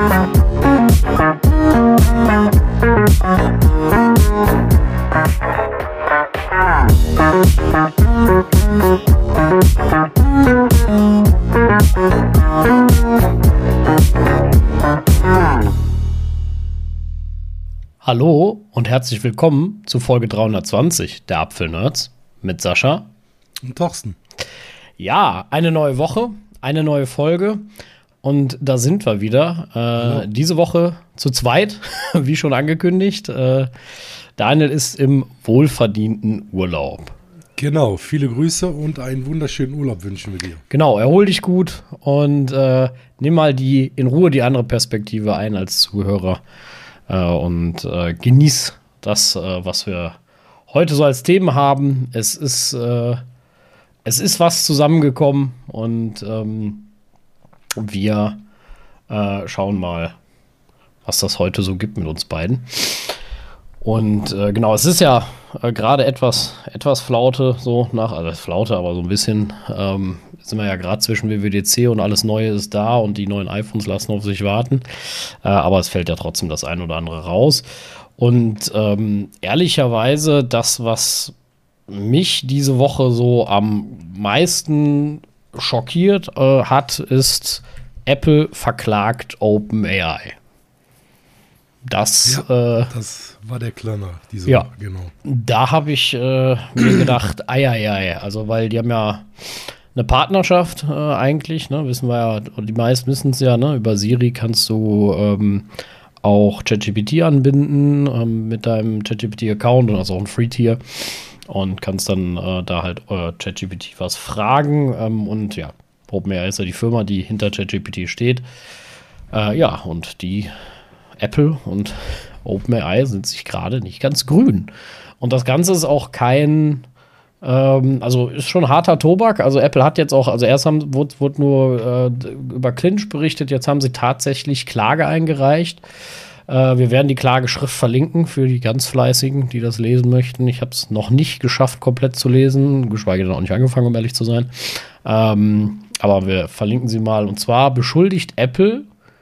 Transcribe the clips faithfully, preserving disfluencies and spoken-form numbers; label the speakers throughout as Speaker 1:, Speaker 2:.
Speaker 1: Hallo und herzlich willkommen zu Folge dreihundertzwanzig der Apfelnerds mit Sascha
Speaker 2: und Thorsten.
Speaker 1: Ja, eine neue Woche, eine neue Folge und da sind wir wieder. Äh, diese Woche zu zweit, wie schon angekündigt. Äh, Daniel ist im wohlverdienten Urlaub.
Speaker 2: Genau, viele Grüße und einen wunderschönen Urlaub wünschen wir dir.
Speaker 1: Genau, erhol dich gut und äh, nimm mal die in Ruhe die andere Perspektive ein als Zuhörer. Und äh, genieß das, äh, was wir heute so als Themen haben. Es ist, äh, es ist was zusammengekommen und ähm, wir äh, schauen mal, was das heute so gibt mit uns beiden. Und äh, genau, es ist ja äh, gerade etwas, etwas Flaute, so nach, also Flaute, aber so ein bisschen ähm, sind wir ja gerade zwischen W W D C und alles Neue ist da und die neuen iPhones lassen auf sich warten. Äh, aber es fällt ja trotzdem das ein oder andere raus. Und ähm, ehrlicherweise, das, was mich diese Woche so am meisten schockiert äh, hat, ist Apple verklagt OpenAI. Das,
Speaker 2: ja,
Speaker 1: äh,
Speaker 2: das war der Klanner, diese
Speaker 1: ja,
Speaker 2: Woche, genau.
Speaker 1: Da habe ich äh, mir gedacht, ei, ei, ei, also weil die haben ja eine Partnerschaft äh, eigentlich, ne, wissen wir ja, die meisten wissen es ja, ne, über Siri kannst du ähm, auch ChatGPT anbinden ähm, mit deinem ChatGPT-Account und also auch ein Free-Tier und kannst dann äh, da halt äh, ChatGPT was fragen ähm, und ja, OpenAI ist ja die Firma, die hinter ChatGPT steht. Äh, ja, und die Apple und OpenAI sind sich gerade nicht ganz grün. Und das Ganze ist auch kein, ähm, also ist schon harter Tobak. Also Apple hat jetzt auch, also erst haben, wurde, wurde nur äh, über Clinch berichtet, jetzt haben sie tatsächlich Klage eingereicht. Äh, wir werden die Klageschrift verlinken für die ganz Fleißigen, die das lesen möchten. Ich habe es noch nicht geschafft, komplett zu lesen, geschweige denn auch nicht angefangen, um ehrlich zu sein. Ähm, aber wir verlinken sie mal. Und zwar beschuldigt Apple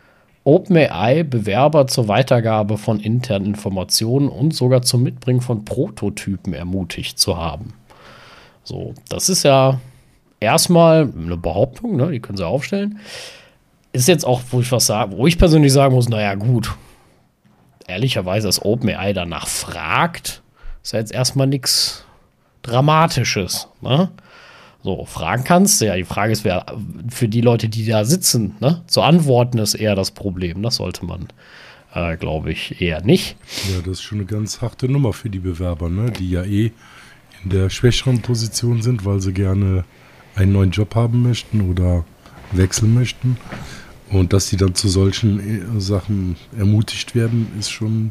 Speaker 1: OpenAI Bewerber zur Weitergabe von internen Informationen und sogar zum Mitbringen von Prototypen ermutigt zu haben. So, das ist ja erstmal eine Behauptung, ne? Die können sie aufstellen. Ist jetzt auch, wo ich was sage, wo ich persönlich sagen muss, naja, gut. Ehrlicherweise, dass OpenAI danach fragt, ist ja jetzt erstmal nichts Dramatisches, ne? So, fragen kannst du ja. Die Frage ist, wer für die Leute, die da sitzen, ne, zu antworten, ist eher das Problem. Das sollte man, äh, glaube ich, eher nicht.
Speaker 2: Ja, das ist schon eine ganz harte Nummer für die Bewerber, ne, die ja eh in der schwächeren Position sind, weil sie gerne einen neuen Job haben möchten oder wechseln möchten. Und dass sie dann zu solchen Sachen ermutigt werden, ist schon,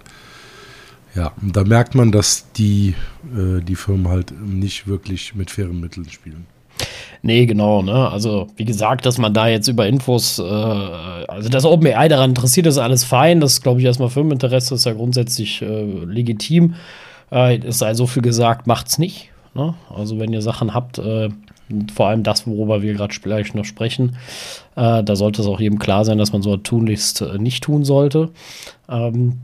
Speaker 2: ja, und da merkt man, dass die, äh, die Firmen halt nicht wirklich mit fairen Mitteln spielen.
Speaker 1: Nee, genau, ne? Also, wie gesagt, dass man da jetzt über Infos, äh, also dass OpenAI daran interessiert, ist alles fein. Das ist, glaube ich, erstmal Firmeninteresse, ist ja grundsätzlich äh, legitim. Äh, es sei so viel gesagt, macht's nicht. Ne? Also, wenn ihr Sachen habt, äh, vor allem das, worüber wir gerade gleich noch sprechen, äh, da sollte es auch jedem klar sein, dass man so tunlichst äh, nicht tun sollte. Ähm,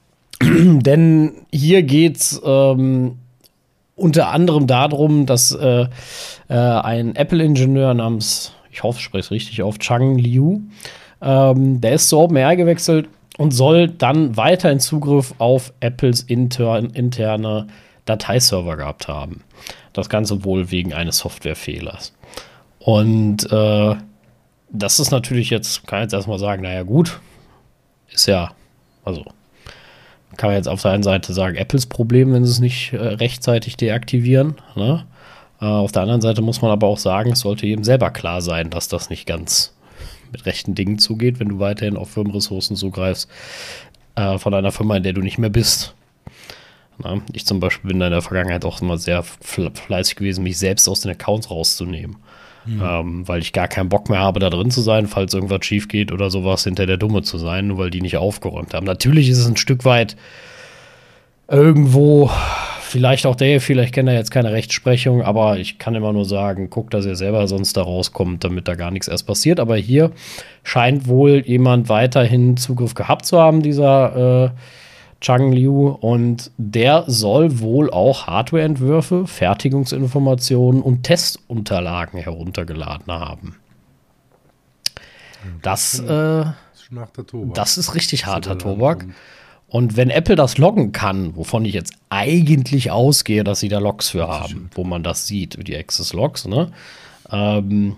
Speaker 1: denn hier geht's ähm, unter anderem darum, dass äh, äh, ein Apple-Ingenieur namens, ich hoffe, ich spreche es richtig auf, Chang Liu, ähm, der ist zu OpenAI gewechselt und soll dann weiterhin Zugriff auf Apples intern, interne Dateiserver gehabt haben. Das Ganze wohl wegen eines Softwarefehlers. Und äh, das ist natürlich jetzt, kann ich jetzt erstmal sagen, naja gut, ist ja, also kann man jetzt auf der einen Seite sagen, Apples Problem, wenn sie es nicht äh, rechtzeitig deaktivieren. Ne? Äh, auf der anderen Seite muss man aber auch sagen, es sollte jedem selber klar sein, dass das nicht ganz mit rechten Dingen zugeht, wenn du weiterhin auf Firmenressourcen zugreifst äh, von einer Firma, in der du nicht mehr bist. Na, ich zum Beispiel bin in der Vergangenheit auch immer sehr fleißig gewesen, mich selbst aus den Accounts rauszunehmen. Mhm. Ähm, weil ich gar keinen Bock mehr habe, da drin zu sein, falls irgendwas schief geht oder sowas, hinter der Dumme zu sein, nur weil die nicht aufgeräumt haben. Natürlich ist es ein Stück weit irgendwo vielleicht auch der, vielleicht kennt er jetzt keine Rechtsprechung, aber ich kann immer nur sagen, guckt, dass ihr selber sonst da rauskommt, damit da gar nichts erst passiert. Aber hier scheint wohl jemand weiterhin Zugriff gehabt zu haben, dieser äh, Chang Liu, und der soll wohl auch Hardwareentwürfe, Fertigungsinformationen und Testunterlagen heruntergeladen haben. Das, äh, das ist richtig harter Tobak. Und wenn Apple das loggen kann, wovon ich jetzt eigentlich ausgehe, dass sie da Logs für haben, wo man das sieht, die Access Logs, ne? Ähm,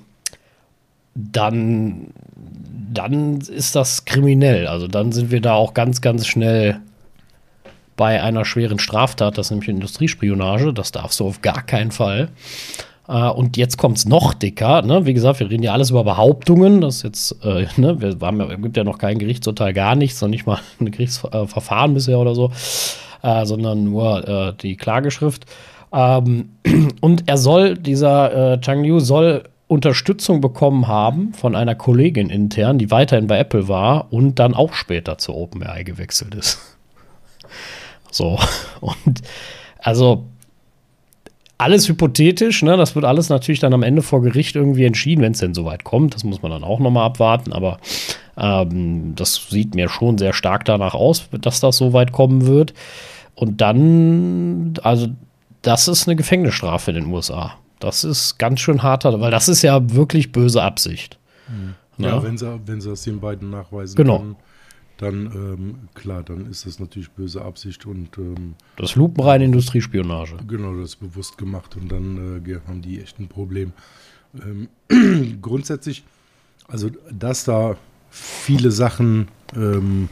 Speaker 1: dann, dann ist das kriminell. Also dann sind wir da auch ganz, ganz schnell bei einer schweren Straftat, das ist nämlich Industriespionage. Das darfst du auf gar keinen Fall. Uh, und jetzt kommt es noch dicker, ne? Wie gesagt, wir reden ja alles über Behauptungen. Das ist jetzt, äh, ne? Wir haben ja, gibt ja noch kein Gerichtsurteil, gar nichts, noch nicht mal ein Gerichtsverfahren bisher oder so, äh, sondern nur äh, die Klageschrift. Ähm, und er soll, dieser äh, Chang Liu soll Unterstützung bekommen haben von einer Kollegin intern, die weiterhin bei Apple war und dann auch später zu OpenAI gewechselt ist. So, und also alles hypothetisch, ne? Das wird alles natürlich dann am Ende vor Gericht irgendwie entschieden, wenn es denn soweit kommt. Das muss man dann auch nochmal abwarten, aber ähm, das sieht mir schon sehr stark danach aus, dass das so weit kommen wird. Und dann, also das ist eine Gefängnisstrafe in den U S A. Das ist ganz schön harter, weil das ist ja wirklich böse Absicht.
Speaker 2: Mhm. Ja, ja, wenn sie, wenn sie das den beiden nachweisen
Speaker 1: genau.
Speaker 2: können, dann, ähm, klar, dann ist das natürlich böse Absicht und ähm,
Speaker 1: das ist lupenreine Industriespionage.
Speaker 2: Genau, das ist bewusst gemacht und dann äh, haben die echt ein Problem. Ähm, grundsätzlich, also dass da viele Sachen, ähm,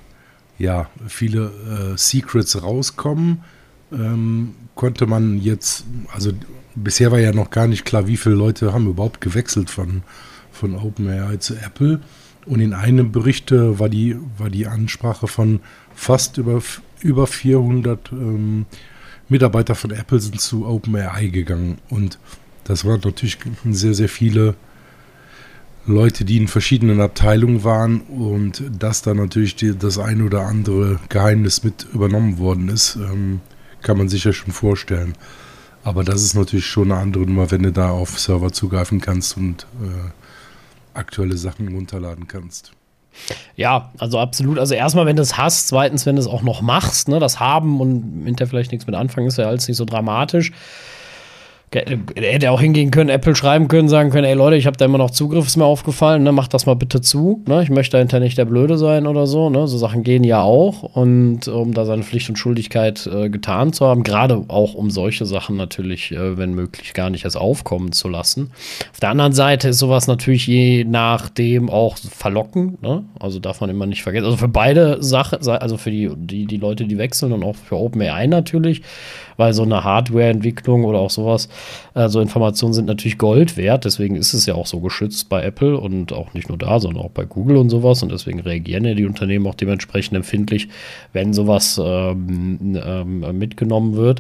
Speaker 2: ja, viele äh, Secrets rauskommen, ähm, konnte man jetzt, also bisher war ja noch gar nicht klar, wie viele Leute haben überhaupt gewechselt von, von OpenAI zu Apple. Und in einem Bericht äh, war, die, war die Ansprache von fast über, über vierhundert ähm, Mitarbeiter von Apple sind zu OpenAI gegangen. Und das waren natürlich sehr, sehr viele Leute, die in verschiedenen Abteilungen waren. Und dass da natürlich die, das ein oder andere Geheimnis mit übernommen worden ist, ähm, kann man sich ja schon vorstellen. Aber das ist natürlich schon eine andere Nummer, wenn du da auf Server zugreifen kannst und äh, aktuelle Sachen runterladen kannst.
Speaker 1: Ja, also absolut. Also erstmal, wenn du es hast, zweitens, wenn du es auch noch machst, ne, das haben und hinterher vielleicht nichts mit anfangen, ist ja alles nicht so dramatisch. Er hätte auch hingehen können, Apple schreiben können, sagen können, ey Leute, ich habe da immer noch Zugriff, ist mir aufgefallen, ne, macht das mal bitte zu, ne, ich möchte dahinter nicht der Blöde sein oder so, ne, so Sachen gehen ja auch und um da seine Pflicht und Schuldigkeit äh, getan zu haben, gerade auch um solche Sachen natürlich, äh, wenn möglich, gar nicht erst aufkommen zu lassen. Auf der anderen Seite ist sowas natürlich je nachdem auch verlockend, ne, also darf man immer nicht vergessen, also für beide Sachen, also für die, die, die Leute, die wechseln und auch für OpenAI natürlich, weil so eine Hardwareentwicklung oder auch sowas, äh, so Informationen sind natürlich Gold wert, deswegen ist es ja auch so geschützt bei Apple und auch nicht nur da, sondern auch bei Google und sowas und deswegen reagieren ja die Unternehmen auch dementsprechend empfindlich, wenn sowas ähm, ähm, mitgenommen wird.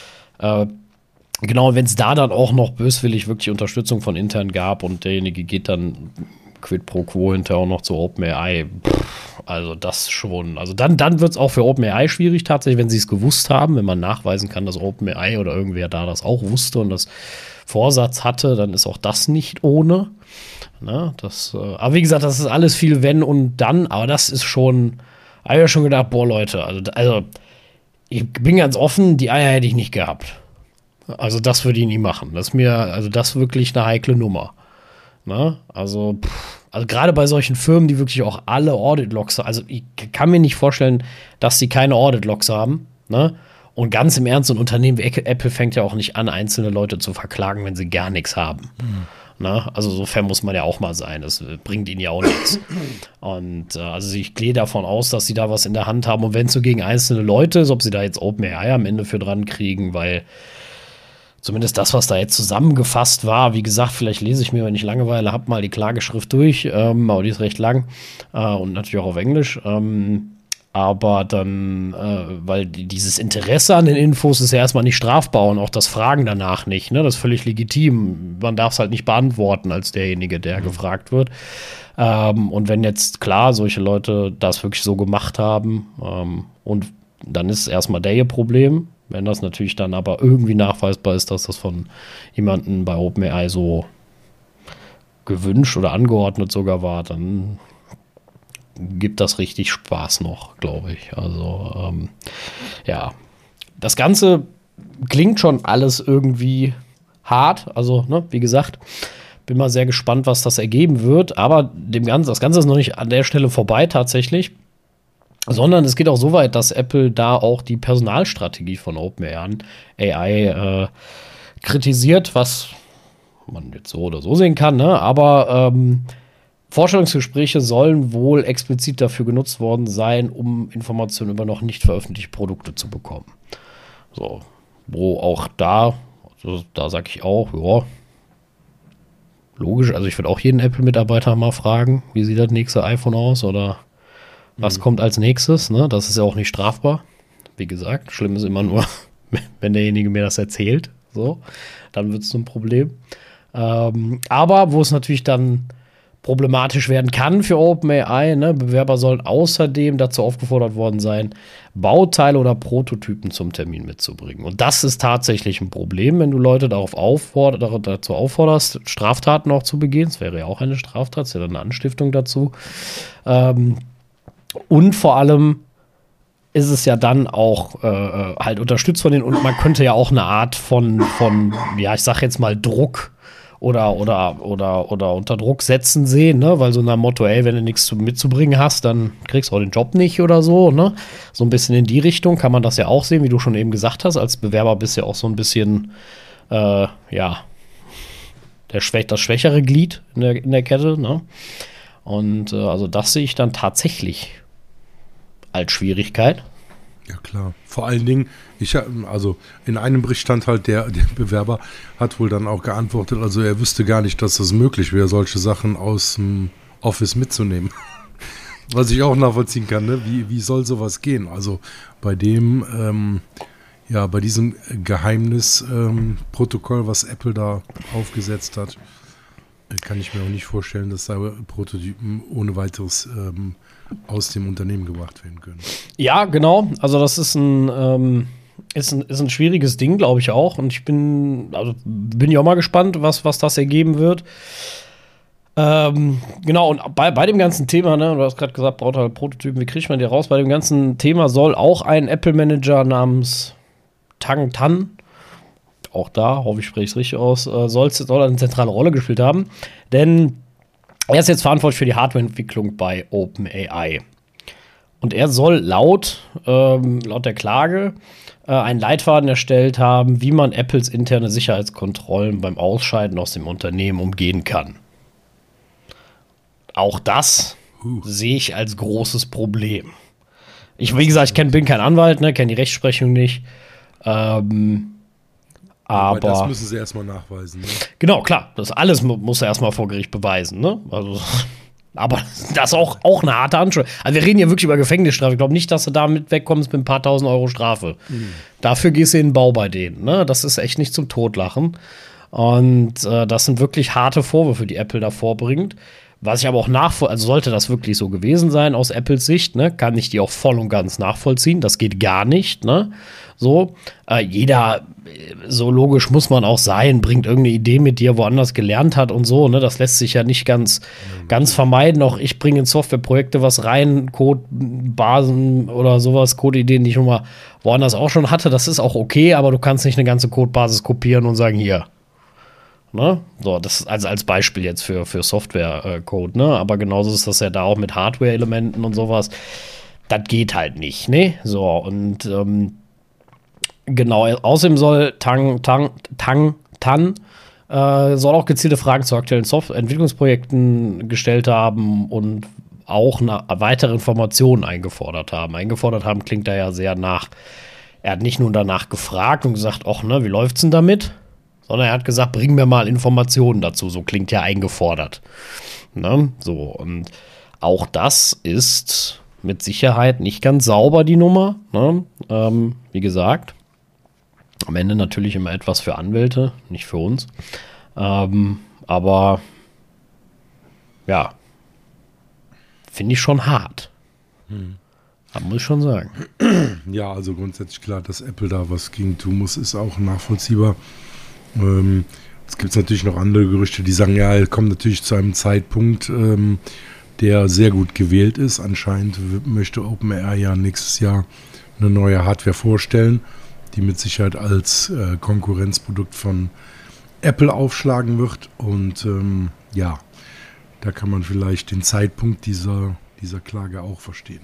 Speaker 1: Äh, genau, wenn es da dann auch noch böswillig wirklich Unterstützung von intern gab und derjenige geht dann quid pro quo hinterher auch noch zu OpenAI, also das schon. Also dann, dann wird es auch für OpenAI schwierig tatsächlich, wenn sie es gewusst haben, wenn man nachweisen kann, dass OpenAI oder irgendwer da das auch wusste und das Vorsatz hatte, dann ist auch das nicht ohne. Na, das, äh, aber wie gesagt, das ist alles viel wenn und dann, aber das ist schon, habe ich ja schon gedacht, boah Leute, also, also ich bin ganz offen, die Eier hätte ich nicht gehabt. Also das würde ich nie machen. Das ist mir, also das ist wirklich eine heikle Nummer. Na, also, pff, also gerade bei solchen Firmen, die wirklich auch alle Audit-Logs haben, also ich kann mir nicht vorstellen, dass sie keine Audit-Logs haben, ne? Und ganz im Ernst, so ein Unternehmen wie Apple fängt ja auch nicht an, einzelne Leute zu verklagen, wenn sie gar nichts haben. Mhm. Na, also so fair muss man ja auch mal sein. Das bringt ihnen ja auch nichts. Und äh, also ich gehe davon aus, dass sie da was in der Hand haben. Und wenn es so gegen einzelne Leute ist, ob sie da jetzt OpenAI am Ende für dran kriegen, weil zumindest das, was da jetzt zusammengefasst war, wie gesagt, vielleicht lese ich mir, wenn ich Langeweile habe, mal die Klageschrift durch, ähm, aber die ist recht lang äh, und natürlich auch auf Englisch. Ähm, aber dann, äh, weil dieses Interesse an den Infos ist ja erstmal nicht strafbar und auch das Fragen danach nicht, ne? Das ist völlig legitim. Man darf es halt nicht beantworten als derjenige, der mhm. gefragt wird. Ähm, und wenn jetzt klar solche Leute das wirklich so gemacht haben ähm, und dann ist erstmal der ihr Problem, Wenn das natürlich dann aber irgendwie nachweisbar ist, dass das von jemandem bei OpenAI so gewünscht oder angeordnet sogar war, dann gibt das richtig Spaß noch, glaube ich. Also, ähm, ja. Das Ganze klingt schon alles irgendwie hart. Also, ne, wie gesagt, bin mal sehr gespannt, was das ergeben wird. Aber dem Ganzen, das Ganze ist noch nicht an der Stelle vorbei tatsächlich. Sondern es geht auch so weit, dass Apple da auch die Personalstrategie von OpenAI äh, kritisiert, was man jetzt so oder so sehen kann, ne? Aber ähm, Vorstellungsgespräche sollen wohl explizit dafür genutzt worden sein, um Informationen über noch nicht veröffentlichte Produkte zu bekommen. So, wo auch da, also da sage ich auch, ja, logisch, also ich würde auch jeden Apple-Mitarbeiter mal fragen, wie sieht das nächste iPhone aus oder was mhm. kommt als nächstes, ne? Das ist ja auch nicht strafbar. Wie gesagt, schlimm ist immer nur, wenn derjenige mir das erzählt, so, dann wird es ein Problem. Ähm, aber wo es natürlich dann problematisch werden kann für OpenAI, ne? Bewerber sollen außerdem dazu aufgefordert worden sein, Bauteile oder Prototypen zum Termin mitzubringen. Und das ist tatsächlich ein Problem, wenn du Leute darauf aufforder, dazu aufforderst, Straftaten auch zu begehen. Das wäre ja auch eine Straftat, das ist ja dann eine Anstiftung dazu. Ähm, und vor allem ist es ja dann auch äh, halt unterstützt von denen und man könnte ja auch eine Art von, von ja, ich sag jetzt mal Druck oder, oder, oder, oder unter Druck setzen sehen, ne? Weil so nach dem Motto, ey, wenn du nichts mitzubringen hast, dann kriegst du auch den Job nicht oder so, ne? So ein bisschen in die Richtung kann man das ja auch sehen, wie du schon eben gesagt hast. Als Bewerber bist du ja auch so ein bisschen, äh, ja, der Schwä- das schwächere Glied in der, in der Kette, ne? Und äh, also das sehe ich dann tatsächlich als Schwierigkeit.
Speaker 2: Ja, klar. Vor allen Dingen, ich also in einem Bericht stand halt, der, der Bewerber hat wohl dann auch geantwortet, also er wüsste gar nicht, dass das möglich wäre, solche Sachen aus dem Office mitzunehmen. Was ich auch nachvollziehen kann, ne? Wie, wie soll sowas gehen? Also bei dem, ähm, ja, bei diesem Geheimnisprotokoll, ähm, was Apple da aufgesetzt hat, kann ich mir auch nicht vorstellen, dass da Prototypen ohne weiteres ähm, aus dem Unternehmen gebracht werden können.
Speaker 1: Ja, genau. Also das ist ein, ähm, ist ein, ist ein schwieriges Ding, glaube ich auch. Und ich bin, also bin ja auch mal gespannt, was, was das ergeben wird. Ähm, genau, und bei, bei dem ganzen Thema, ne, du hast gerade gesagt, braucht halt Prototypen, wie kriegt man die raus? Bei dem ganzen Thema soll auch ein Apple-Manager namens Tang Tan, auch da, hoffe ich, spreche ich es richtig aus, äh, soll, soll eine zentrale Rolle gespielt haben. Denn er ist jetzt verantwortlich für die Hardwareentwicklung bei OpenAI. Und er soll laut, ähm, laut der Klage äh, einen Leitfaden erstellt haben, wie man Apples interne Sicherheitskontrollen beim Ausscheiden aus dem Unternehmen umgehen kann. Auch das uh. sehe ich als großes Problem. Ich, wie gesagt, ich kenn, bin kein Anwalt, ne, kenne die Rechtsprechung nicht. Ähm, Aber, aber
Speaker 2: das müssen sie erstmal nachweisen. Ne?
Speaker 1: Genau, klar. Das alles mu- muss er erstmal vor Gericht beweisen. Ne? Also, aber das ist auch, auch eine harte Anschuldigung. Also wir reden hier wirklich über Gefängnisstrafe. Ich glaube nicht, dass du damit wegkommst mit ein paar tausend Euro Strafe. Mhm. Dafür gehst du in den Bau bei denen. Ne? Das ist echt nicht zum Totlachen. Und äh, das sind wirklich harte Vorwürfe, die Apple da vorbringt. Was ich aber auch nachvollziehen, also sollte das wirklich so gewesen sein aus Apples Sicht, ne, kann ich die auch voll und ganz nachvollziehen. Das geht gar nicht, ne? So, äh, jeder, so logisch muss man auch sein, bringt irgendeine Idee mit, die er woanders gelernt hat und so, ne? Das lässt sich ja nicht ganz, mhm. ganz vermeiden. Auch ich bringe in Softwareprojekte was rein, Codebasen oder sowas, Codeideen, die ich schon mal woanders auch schon hatte. Das ist auch okay, aber du kannst nicht eine ganze Codebasis kopieren und sagen, hier. Ne? So, das ist also als Beispiel jetzt für, für Software-Code, ne? Aber genauso ist das ja da auch mit Hardware-Elementen und sowas. Das geht halt nicht, ne? So, und ähm, genau, außerdem soll Tang, Tang, Tang, Tan äh, soll auch gezielte Fragen zu aktuellen Software-Entwicklungsprojekten gestellt haben und auch eine weitere Informationen eingefordert haben. Eingefordert haben klingt da ja sehr nach, er hat nicht nur danach gefragt und gesagt, ach, ne, wie läuft's denn damit? Sondern er hat gesagt, bring mir mal Informationen dazu. So klingt ja eingefordert. Ne? So, und auch das ist mit Sicherheit nicht ganz sauber, die Nummer. Ne? Ähm, wie gesagt, am Ende natürlich immer etwas für Anwälte, nicht für uns. Ähm, aber ja, finde ich schon hart. Hm. Das muss ich schon sagen.
Speaker 2: Ja, also grundsätzlich klar, dass Apple da was gegen tun muss, ist auch nachvollziehbar. Ähm, es gibt natürlich noch andere Gerüchte, die sagen, ja, er kommt natürlich zu einem Zeitpunkt, ähm, der sehr gut gewählt ist. Anscheinend w- möchte OpenAI ja nächstes Jahr eine neue Hardware vorstellen, die mit Sicherheit als äh, Konkurrenzprodukt von Apple aufschlagen wird. Und ähm, ja, da kann man vielleicht den Zeitpunkt dieser, dieser Klage auch verstehen.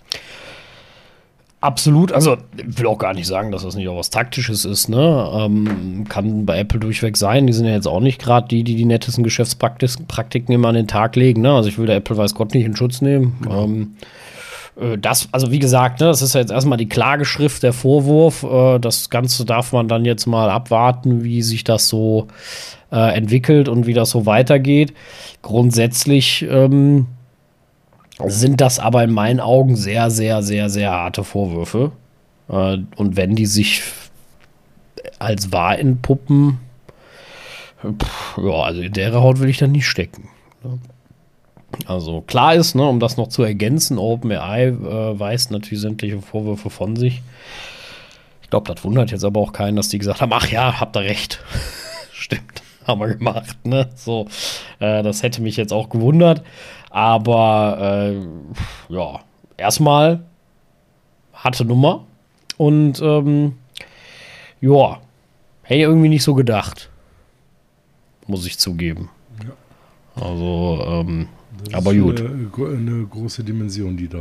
Speaker 1: Absolut, also ich will auch gar nicht sagen, dass das nicht auch was Taktisches ist, ne? Ähm, kann bei Apple durchweg sein. Die sind ja jetzt auch nicht gerade die, die die nettesten Geschäftspraktiken immer an den Tag legen, ne? Also ich will der Apple weiß Gott nicht in Schutz nehmen. Genau. Ähm, äh, das, also wie gesagt, ne, das ist ja jetzt erstmal die Klageschrift, der Vorwurf. Äh, das Ganze darf man dann jetzt mal abwarten, wie sich das so äh, entwickelt und wie das so weitergeht. Grundsätzlich ähm, sind das aber in meinen Augen sehr, sehr, sehr, sehr harte Vorwürfe. Äh, und wenn die sich als wahr entpuppen, pff, ja, also in der Haut will ich dann nicht stecken. Ne? Also klar ist, ne, um das noch zu ergänzen, OpenAI äh, weist natürlich sämtliche Vorwürfe von sich. Ich glaube, das wundert jetzt aber auch keinen, dass die gesagt haben, ach ja, habt ihr recht. Stimmt, haben wir gemacht. Ne? So, äh, das hätte mich jetzt auch gewundert. Aber äh, ja, erstmal harte Nummer. Und ähm, ja, hätte ich irgendwie nicht so gedacht. Muss ich zugeben. Ja. Also, ähm,
Speaker 2: das
Speaker 1: aber
Speaker 2: ist
Speaker 1: gut.
Speaker 2: Eine, eine große Dimension, die da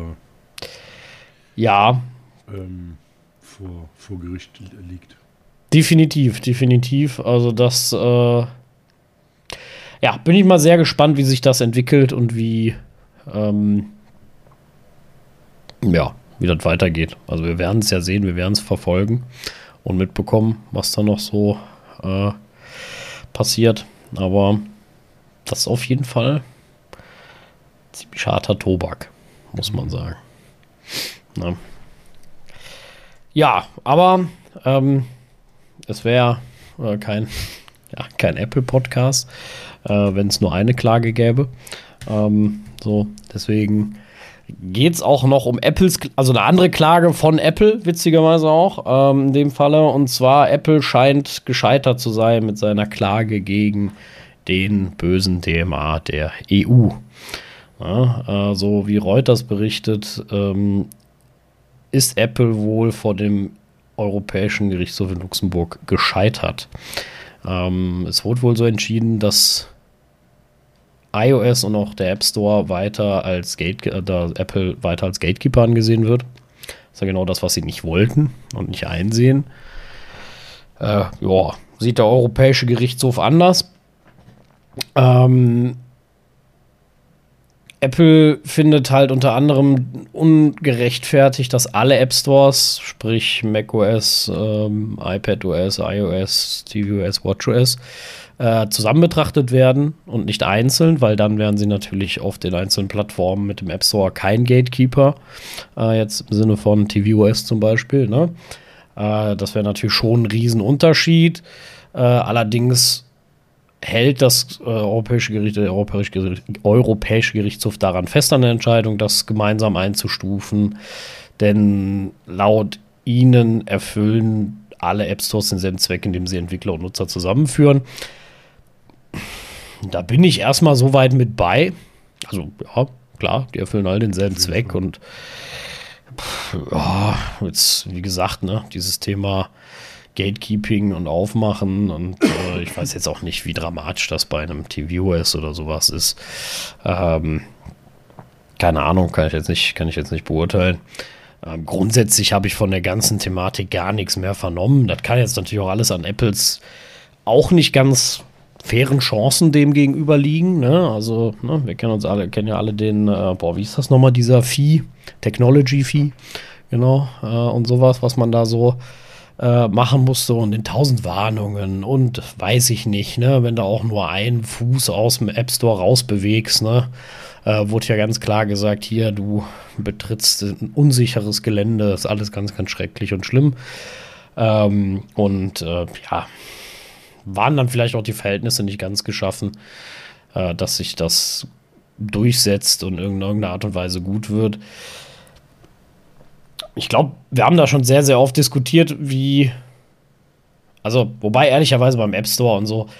Speaker 1: ja
Speaker 2: ähm, vor, vor Gericht liegt.
Speaker 1: Definitiv, definitiv. Also das äh, ja, bin ich mal sehr gespannt, wie sich das entwickelt und wie ähm, ja, wie das weitergeht. Also wir werden es ja sehen, wir werden es verfolgen und mitbekommen, was da noch so äh, passiert. Aber das ist auf jeden Fall ziemlich harter Tobak, muss man sagen. Na. Ja, aber ähm, es wäre äh, kein, ja, kein Apple-Podcast, äh, wenn es nur eine Klage gäbe. Ähm, so, deswegen geht es auch noch um Apples, also eine andere Klage von Apple, witzigerweise auch, ähm, in dem Falle. Und zwar, Apple scheint gescheitert zu sein mit seiner Klage gegen den bösen D M A der E U. Ja, äh, so wie Reuters berichtet, ähm, ist Apple wohl vor dem Europäischen Gerichtshof in Luxemburg gescheitert. Ähm, es wurde wohl so entschieden, dass iOS und auch der App Store weiter als Gate, äh, Apple weiter als Gatekeeper angesehen wird. Das ist ja genau das, was sie nicht wollten und nicht einsehen. Äh, ja, sieht der Europäische Gerichtshof anders. Ähm, Apple findet halt unter anderem ungerechtfertigt, dass alle App Stores, sprich macOS, ähm, iPadOS, iOS, tvOS, watchOS, äh, zusammen betrachtet werden und nicht einzeln, weil dann wären sie natürlich auf den einzelnen Plattformen mit dem App Store kein Gatekeeper, äh, jetzt im Sinne von tvOS zum Beispiel. Ne? Äh, das wäre natürlich schon ein Riesenunterschied. Äh, allerdings hält das äh, Europäische Gericht, der Europäische, Gericht, Europäische Gerichtshof daran fest an der Entscheidung, das gemeinsam einzustufen. Denn laut ihnen erfüllen alle App Stores denselben Zweck, indem sie Entwickler und Nutzer zusammenführen. Da bin ich erstmal so weit mit bei. Also, ja, klar, die erfüllen alle denselben Zweck. Und pff, ja, jetzt, wie gesagt, ne, dieses Thema Gatekeeping und Aufmachen und äh, ich weiß jetzt auch nicht, wie dramatisch das bei einem tvOS oder sowas ist. Ähm, keine Ahnung, kann ich jetzt nicht, kann ich jetzt nicht beurteilen. Ähm, grundsätzlich habe ich von der ganzen Thematik gar nichts mehr vernommen. Das kann jetzt natürlich auch alles an Apples auch nicht ganz fairen Chancen dem gegenüber liegen. Ne? Also, ne, wir kennen uns alle, kennen ja alle den, äh, boah, wie ist das nochmal, dieser Fee, Technology Fee, genau, äh, und sowas, was man da so Äh, machen musste und in tausend Warnungen und weiß ich nicht, ne, wenn du auch nur einen Fuß aus dem App Store rausbewegst, ne, äh, wurde ja ganz klar gesagt, hier, du betrittst ein unsicheres Gelände, ist alles ganz, ganz schrecklich und schlimm. Ähm, und äh, ja, waren dann vielleicht auch die Verhältnisse nicht ganz geschaffen, äh, dass sich das durchsetzt und in irgendeiner Art und Weise gut wird. ich glaube, wir haben da schon sehr, sehr oft diskutiert, wie, also, wobei ehrlicherweise beim App Store und so,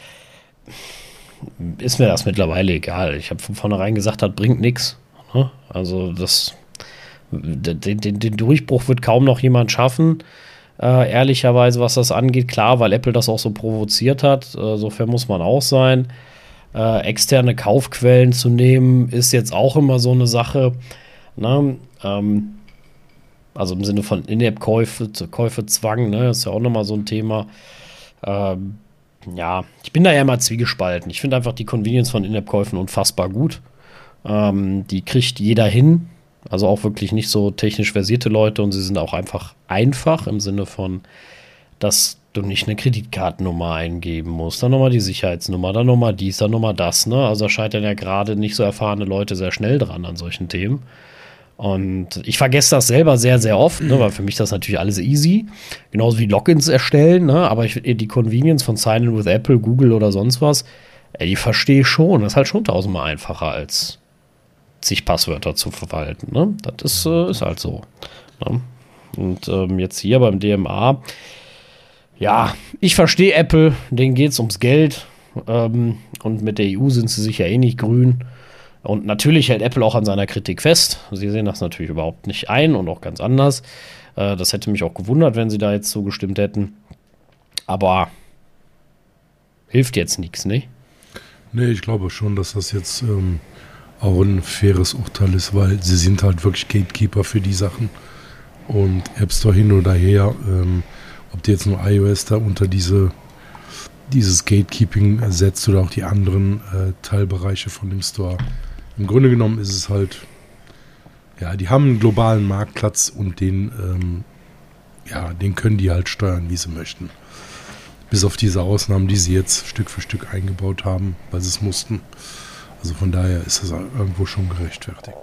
Speaker 1: ist mir das mittlerweile egal. Ich habe von vornherein gesagt, das bringt nichts. Ne? Also, das, den, den, den Durchbruch wird kaum noch jemand schaffen, äh, ehrlicherweise, was das angeht. Klar, weil Apple das auch so provoziert hat, äh, so fair muss man auch sein. Äh, externe Kaufquellen zu nehmen, ist jetzt auch immer so eine Sache. Ne? Ähm, also im Sinne von In-App-Käufe, Käufe Zwang, ne? Das ist ja auch nochmal so ein Thema. Ähm, ja, ich bin da ja immer zwiegespalten. Ich finde einfach die Convenience von In-App-Käufen unfassbar gut. Ähm, die kriegt jeder hin. Also auch wirklich nicht so technisch versierte Leute und sie sind auch einfach einfach im Sinne von, dass du nicht eine Kreditkartennummer eingeben musst, dann nochmal die Sicherheitsnummer, dann nochmal dies, dann nochmal das, ne? Also da scheitern ja gerade nicht so erfahrene Leute sehr schnell dran an solchen Themen. Und ich vergesse das selber sehr, sehr oft, ne? Weil für mich das natürlich alles easy. Genauso wie Logins erstellen, ne? Aber ich, die Convenience von Sign-in with Apple, Google oder sonst was, ey, die verstehe ich schon. Das ist halt schon tausendmal einfacher, als zig Passwörter zu verwalten, ne? Das ist, äh, ist halt so. Ne? Und ähm, jetzt hier beim D M A, ja, ich verstehe Apple, denen geht es ums Geld. Ähm, und mit der E U sind sie sich ja eh nicht grün. Und natürlich hält Apple auch an seiner Kritik fest. Sie sehen das natürlich überhaupt nicht ein und auch ganz anders. Äh, das hätte mich auch gewundert, wenn sie da jetzt so gestimmt hätten. Aber hilft jetzt nichts, ne?
Speaker 2: Nee, ich glaube schon, dass das jetzt ähm, auch ein faires Urteil ist, weil sie sind halt wirklich Gatekeeper für die Sachen. Und App Store hin oder her, ähm, ob die jetzt nur iOS da unter diese dieses Gatekeeping setzt oder auch die anderen äh, Teilbereiche von dem Store. Im Grunde genommen ist es halt, ja, die haben einen globalen Marktplatz und den, ähm, ja, den können die halt steuern, wie sie möchten. Bis auf diese Ausnahmen, die sie jetzt Stück für Stück eingebaut haben, weil sie es mussten. Also von daher ist es irgendwo schon gerechtfertigt.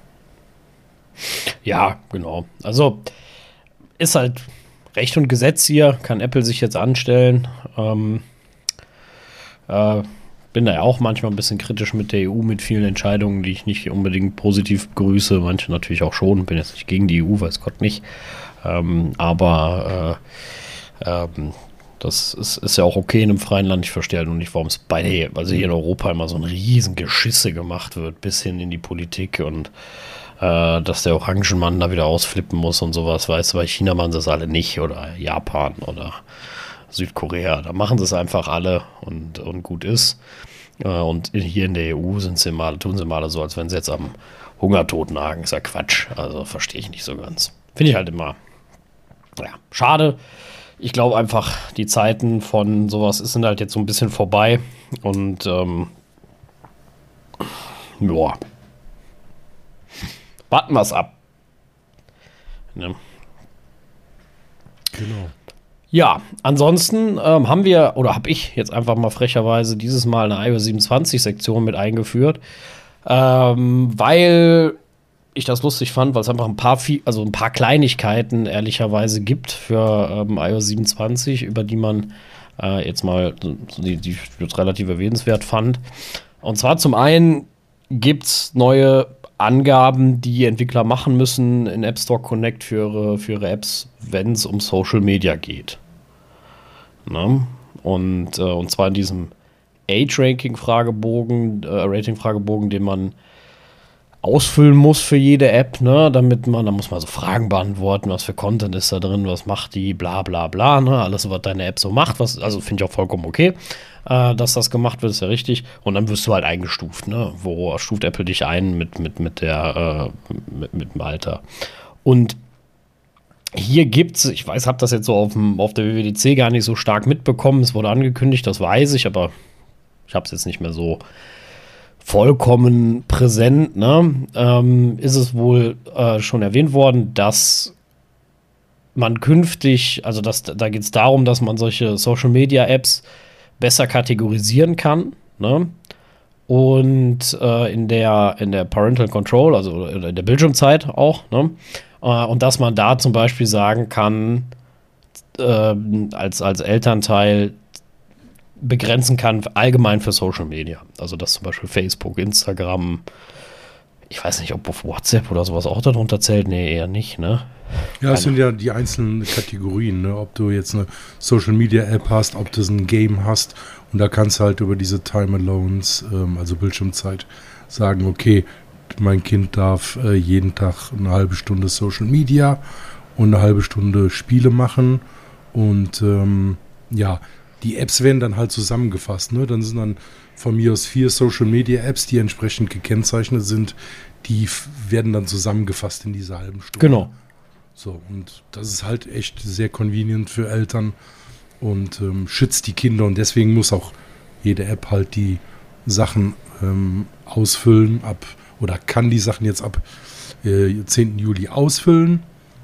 Speaker 1: Ja, genau. Also ist halt Recht und Gesetz hier, kann Apple sich jetzt anstellen. Ähm, äh, bin da ja auch manchmal ein bisschen kritisch mit der E U, mit vielen Entscheidungen, die ich nicht unbedingt positiv begrüße. Manche natürlich auch schon. Bin jetzt nicht gegen die E U, weiß Gott nicht. Ähm, aber äh, ähm, das ist, ist ja auch okay in einem freien Land. Ich verstehe halt nur nicht, warum es bei, also hier in Europa immer so ein riesen Geschisse gemacht wird, bis hin in die Politik und äh, dass der Orangenmann da wieder ausflippen muss und sowas, weißt du, bei China machen sie es alle nicht oder Japan oder Südkorea. Da machen sie es einfach alle und, und gut ist. Äh, und hier in der E U sind sie mal, tun sie mal alle so, als wenn sie jetzt am Hungertod nagen. Ist ja Quatsch. Also verstehe ich nicht so ganz. Finde ich halt immer, ja, schade. Ich glaube einfach, die Zeiten von sowas sind halt jetzt so ein bisschen vorbei. Und ähm, ja, warten wir es ab. Ne?
Speaker 2: Genau.
Speaker 1: Ja, ansonsten ähm, haben wir, oder habe ich jetzt einfach mal frecherweise dieses Mal eine iOS siebenundzwanzig-Sektion mit eingeführt, ähm, weil ich das lustig fand, weil es einfach ein paar, also ein paar Kleinigkeiten ehrlicherweise gibt für ähm, iOS siebenundzwanzig, über die man äh, jetzt mal, die, die ich jetzt relativ erwähnenswert fand. Und zwar zum einen gibt es neue Angaben, die Entwickler machen müssen in App Store Connect für ihre, für ihre Apps, wenn es um Social Media geht. Ne? Und, äh, und zwar in diesem Age-Ranking-Fragebogen, äh, Rating-Fragebogen, den man ausfüllen muss für jede App, ne? Damit man, da muss man so Fragen beantworten, was für Content ist da drin, was macht die, bla bla bla, ne? Alles, was deine App so macht, was, also finde ich auch vollkommen okay, äh, dass das gemacht wird, ist ja richtig. Und dann wirst du halt eingestuft, ne? Wo stuft Apple dich ein mit, mit, mit der, äh, mit, mit dem Alter. Und hier gibt's, ich weiß, habe das jetzt so auf, dem, auf der W W D C gar nicht so stark mitbekommen, es wurde angekündigt, das weiß ich, aber ich habe es jetzt nicht mehr so vollkommen präsent, ne? ähm, ist es wohl äh, schon erwähnt worden, dass man künftig, also dass, da geht es darum, dass man solche Social-Media-Apps besser kategorisieren kann, ne? Und äh, in der in der Parental Control, also in der Bildschirmzeit auch, ne? Äh, und dass man da zum Beispiel sagen kann, äh, als, als Elternteil begrenzen kann, allgemein für Social Media. Also dass zum Beispiel Facebook, Instagram, ich weiß nicht, ob auf WhatsApp oder sowas auch darunter zählt. Nee, eher nicht, ne?
Speaker 2: Ja, es sind ja die einzelnen Kategorien, ne? Ob du jetzt eine Social-Media-App hast, ob du ein Game hast und da kannst du halt über diese Time-Alones, ähm, also Bildschirmzeit, sagen, okay, mein Kind darf äh, jeden Tag eine halbe Stunde Social-Media und eine halbe Stunde Spiele machen und ähm, ja, die Apps werden dann halt zusammengefasst, ne? Dann sind dann von mir aus vier Social-Media-Apps, die entsprechend gekennzeichnet sind, die f- werden dann zusammengefasst in dieser halben Stunde.
Speaker 1: Genau.
Speaker 2: So, und das ist halt echt sehr convenient für Eltern und ähm, schützt die Kinder und deswegen muss auch jede App halt die Sachen ähm, ausfüllen ab oder kann die Sachen jetzt ab äh, zehnten Juli ausfüllen.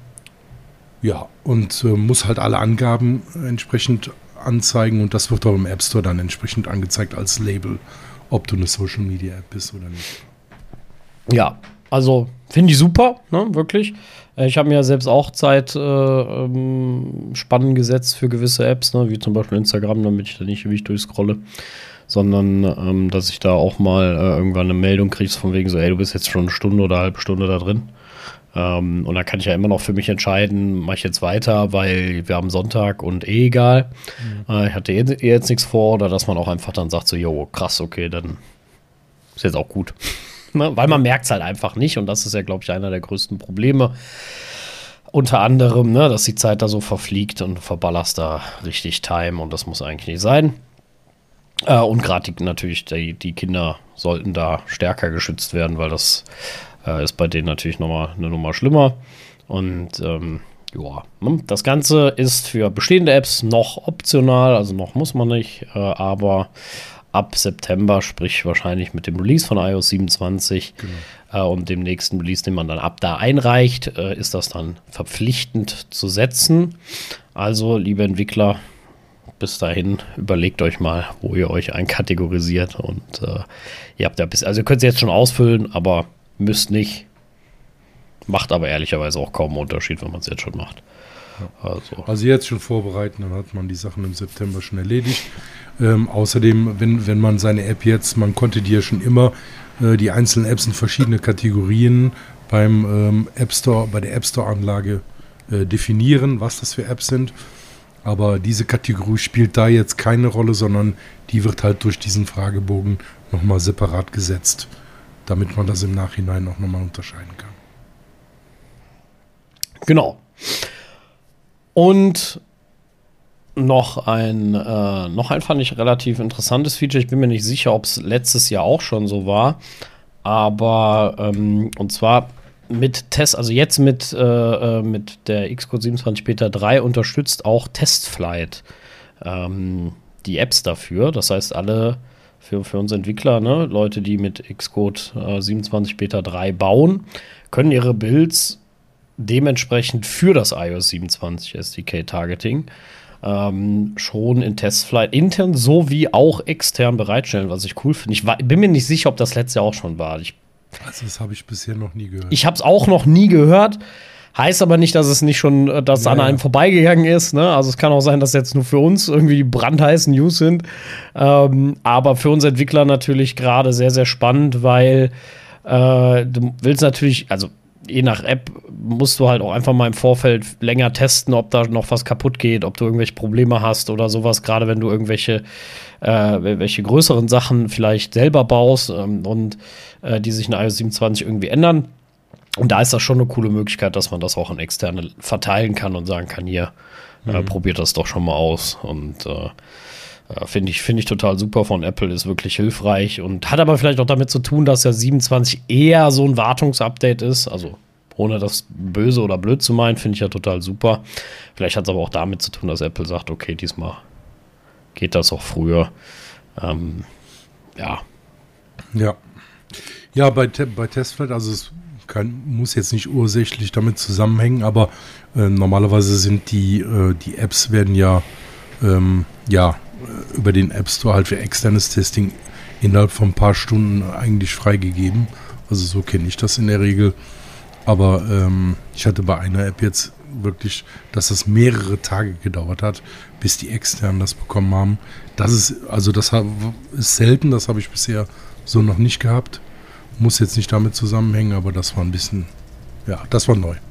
Speaker 2: Ja, und äh, muss halt alle Angaben entsprechend anzeigen und das wird auch im App Store dann entsprechend angezeigt als Label, ob du eine Social Media App bist oder nicht.
Speaker 1: Ja, also finde ich super, ne, wirklich. Äh, Ich habe mir ja selbst auch Zeit äh, ähm, Spannen gesetzt für gewisse Apps, ne, wie zum Beispiel Instagram, damit ich da nicht ewig durchscrolle, sondern ähm, dass ich da auch mal äh, irgendwann eine Meldung kriege, von wegen so, ey, du bist jetzt schon eine Stunde oder eine halbe Stunde da drin. Ähm, und da kann ich ja immer noch für mich entscheiden, mache ich jetzt weiter, weil wir haben Sonntag und eh egal. Mhm. Äh, ich hatte eh, eh jetzt nichts vor, oder dass man auch einfach dann sagt so, jo, krass, okay, dann ist jetzt auch gut. Ne? Weil man merkt es halt einfach nicht und das ist ja, glaube ich, einer der größten Probleme. Unter anderem, ne, dass die Zeit da so verfliegt und verballerst da richtig Time und das muss eigentlich nicht sein. Äh, und gerade natürlich, die, die Kinder sollten da stärker geschützt werden, weil das äh, ist bei denen natürlich nochmal eine Nummer schlimmer. Und ähm, ja, ne? Das Ganze ist für bestehende Apps noch optional, also noch muss man nicht, äh, aber ab September, sprich wahrscheinlich mit dem Release von iOS siebenundzwanzig genau. äh, und dem nächsten Release, den man dann ab da einreicht, äh, ist das dann verpflichtend zu setzen. Also, liebe Entwickler, bis dahin überlegt euch mal, wo ihr euch einkategorisiert und äh, ihr habt ja bis, also ihr könnt es jetzt schon ausfüllen, aber müsst nicht. Macht aber ehrlicherweise auch kaum einen Unterschied, wenn man es jetzt schon macht.
Speaker 2: Ja. Also. also jetzt schon vorbereiten, dann hat man die Sachen im September schon erledigt. Ähm, außerdem, wenn, wenn man seine App jetzt, man konnte die ja schon immer, äh, die einzelnen Apps in verschiedene Kategorien beim ähm, App Store, bei der App Store Anlage äh, definieren, was das für Apps sind. Aber diese Kategorie spielt da jetzt keine Rolle, sondern die wird halt durch diesen Fragebogen nochmal separat gesetzt, damit man das im Nachhinein auch nochmal unterscheiden kann.
Speaker 1: Genau. Und noch ein, äh, noch ein fand ich relativ interessantes Feature. Ich bin mir nicht sicher, ob es letztes Jahr auch schon so war. Aber, ähm, und zwar mit Test, also jetzt mit, äh, mit der Xcode siebenundzwanzig Beta drei unterstützt auch TestFlight ähm, die Apps dafür. Das heißt, alle für, für uns Entwickler, ne, Leute, die mit Xcode äh, siebenundzwanzig Beta drei bauen, können ihre Builds dementsprechend für das iOS siebenundzwanzig S D K-Targeting ähm, schon in TestFlight intern sowie auch extern bereitstellen, was ich cool finde. Ich war, bin mir nicht sicher, ob das letztes Jahr auch schon war. Ich,
Speaker 2: also das habe ich bisher noch nie gehört.
Speaker 1: Ich habe es auch noch nie gehört. Heißt aber nicht, dass es nicht schon, dass ja, an einem ja. vorbeigegangen ist. Ne? Also es kann auch sein, dass jetzt nur für uns irgendwie die brandheißen News sind. Ähm, aber für uns Entwickler natürlich gerade sehr, sehr spannend, weil äh, du willst natürlich, also je nach App musst du halt auch einfach mal im Vorfeld länger testen, ob da noch was kaputt geht, ob du irgendwelche Probleme hast oder sowas, gerade wenn du irgendwelche äh, welche größeren Sachen vielleicht selber baust ähm, und äh, die sich in iOS siebenundzwanzig irgendwie ändern. Und da ist das schon eine coole Möglichkeit, dass man das auch an Externe verteilen kann und sagen kann, hier, mhm. äh, probiert das doch schon mal aus. Und äh, finde ich, finde ich total super von Apple, ist wirklich hilfreich und hat aber vielleicht auch damit zu tun, dass ja siebenundzwanzig eher so ein Wartungsupdate ist. Also ohne das böse oder blöd zu meinen, finde ich ja total super. Vielleicht hat es aber auch damit zu tun, dass Apple sagt, okay, diesmal geht das auch früher. Ähm, ja.
Speaker 2: Ja. Ja, bei, bei TestFlight, also es kann, muss jetzt nicht ursächlich damit zusammenhängen, aber äh, normalerweise sind die, äh, die Apps werden ja, ähm, ja, über den App Store halt für externes Testing innerhalb von ein paar Stunden eigentlich freigegeben. Also so kenne ich das in der Regel. Aber ähm, ich hatte bei einer App jetzt wirklich, dass das mehrere Tage gedauert hat, bis die Externen das bekommen haben. Das ist, also das ist selten, das habe ich bisher so noch nicht gehabt. Muss jetzt nicht damit zusammenhängen, aber das war ein bisschen, ja, das war neu.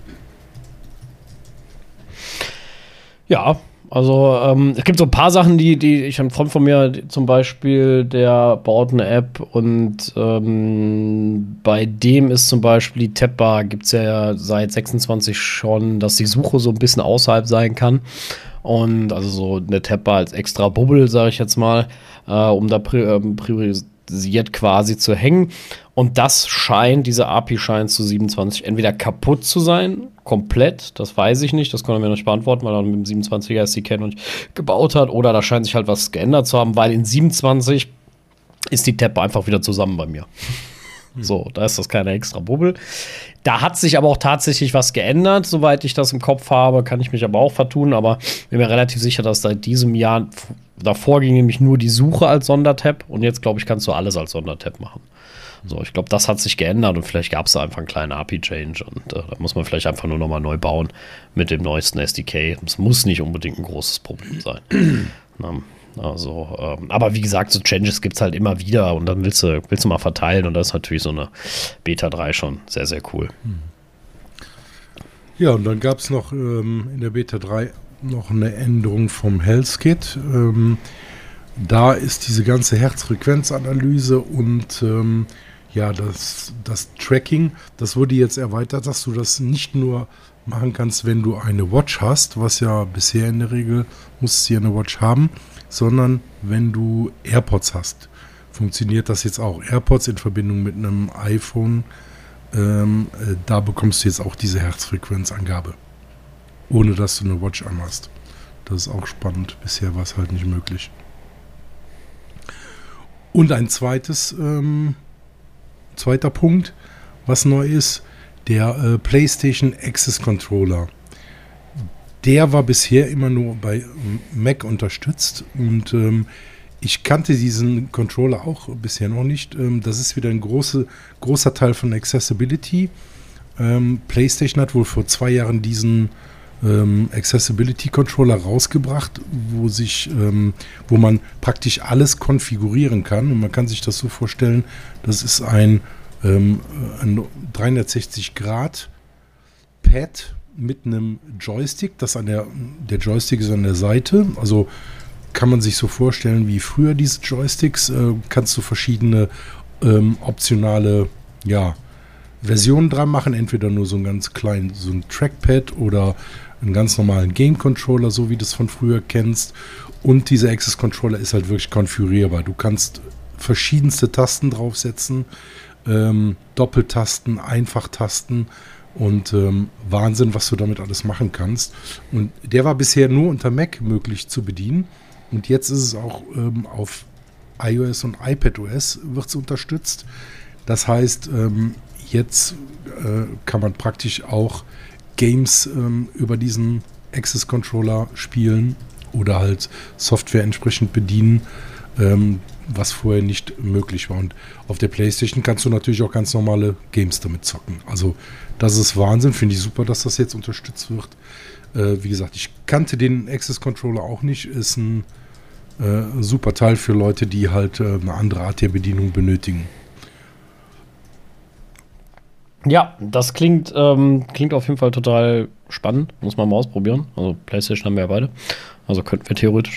Speaker 1: Ja, also ähm, es gibt so ein paar Sachen, die, die ich, ein Freund von mir die, zum Beispiel, der baut eine App und ähm, bei dem ist zum Beispiel die Tabbar, gibt es ja seit sechsundzwanzig schon, dass die Suche so ein bisschen außerhalb sein kann. Und also so eine Tabbar als extra Bubble, sage ich jetzt mal, äh, um da pri- ähm, priorisiert quasi zu hängen. Und das scheint, diese A P I scheint zu siebenundzwanzig entweder kaputt zu sein, komplett, das weiß ich nicht, das kann er mir nicht beantworten, weil er mit dem siebenundzwanziger S D K noch nicht gebaut hat, oder da scheint sich halt was geändert zu haben, weil in siebenundzwanzig ist die Tab einfach wieder zusammen bei mir. Hm. So, da ist das keine extra Bubble. Da hat sich aber auch tatsächlich was geändert, soweit ich das im Kopf habe, kann ich mich aber auch vertun, aber bin mir relativ sicher, dass seit diesem Jahr, davor ging nämlich nur die Suche als Sondertab und jetzt, glaube ich, kannst du alles als Sondertab machen. So, ich glaube, das hat sich geändert und vielleicht gab es da einfach einen kleinen A P I-Change und äh, da muss man vielleicht einfach nur nochmal neu bauen mit dem neuesten S D K. Das muss nicht unbedingt ein großes Problem sein. Na, also, ähm, aber wie gesagt, so Changes gibt es halt immer wieder und dann willst du, willst du mal verteilen und das ist natürlich so eine Beta drei schon sehr, sehr cool.
Speaker 2: Ja, und dann gab es noch ähm, in der Beta drei noch eine Änderung vom Health Kit. Ähm, da ist diese ganze Herzfrequenzanalyse und ähm, ja, das, das Tracking, das wurde jetzt erweitert, dass du das nicht nur machen kannst, wenn du eine Watch hast, was ja bisher in der Regel musst du ja eine Watch haben, sondern wenn du AirPods hast, funktioniert das jetzt auch. AirPods in Verbindung mit einem iPhone, ähm, äh, da bekommst du jetzt auch diese Herzfrequenzangabe, ohne dass du eine Watch anhast. Das ist auch spannend. Bisher war es halt nicht möglich. Und ein zweites, ähm, zweiter Punkt, was neu ist, der äh, PlayStation Access Controller. Der war bisher immer nur bei Mac unterstützt und ähm, ich kannte diesen Controller auch bisher noch nicht. Ähm, das ist wieder ein große, großer Teil von Accessibility. Ähm, PlayStation hat wohl vor zwei Jahren diesen ähm, Accessibility Controller rausgebracht, wo sich, ähm, wo man praktisch alles konfigurieren kann. Und man kann sich das so vorstellen, das ist ein, ähm, ein dreihundertsechzig Grad Pad mit einem Joystick. Das an der, der Joystick ist an der Seite. Also kann man sich so vorstellen wie früher diese Joysticks. Äh, kannst du verschiedene ähm, optionale, ja, Versionen dran machen, entweder nur so einen ganz kleinen, so ein Trackpad oder einen ganz normalen Game Controller, so wie du es von früher kennst. Und dieser Access Controller ist halt wirklich konfigurierbar. Du kannst verschiedenste Tasten draufsetzen, ähm, Doppeltasten, Einfachtasten und ähm, Wahnsinn, was du damit alles machen kannst. Und der war bisher nur unter Mac möglich zu bedienen. Und jetzt ist es auch ähm, auf iOS und iPadOS wird es unterstützt. Das heißt, ähm, jetzt äh, kann man praktisch auch Games ähm, über diesen Access Controller spielen oder halt Software entsprechend bedienen, ähm, was vorher nicht möglich war. Und auf der PlayStation kannst du natürlich auch ganz normale Games damit zocken. Also das ist Wahnsinn, finde ich super, dass das jetzt unterstützt wird. Äh, wie gesagt, ich kannte den Access Controller auch nicht, ist ein äh, super Teil für Leute, die halt äh, eine andere Art der Bedienung benötigen.
Speaker 1: Ja, das klingt, ähm, klingt auf jeden Fall total spannend. Muss man mal ausprobieren. Also PlayStation haben wir ja beide. Also könnten wir theoretisch.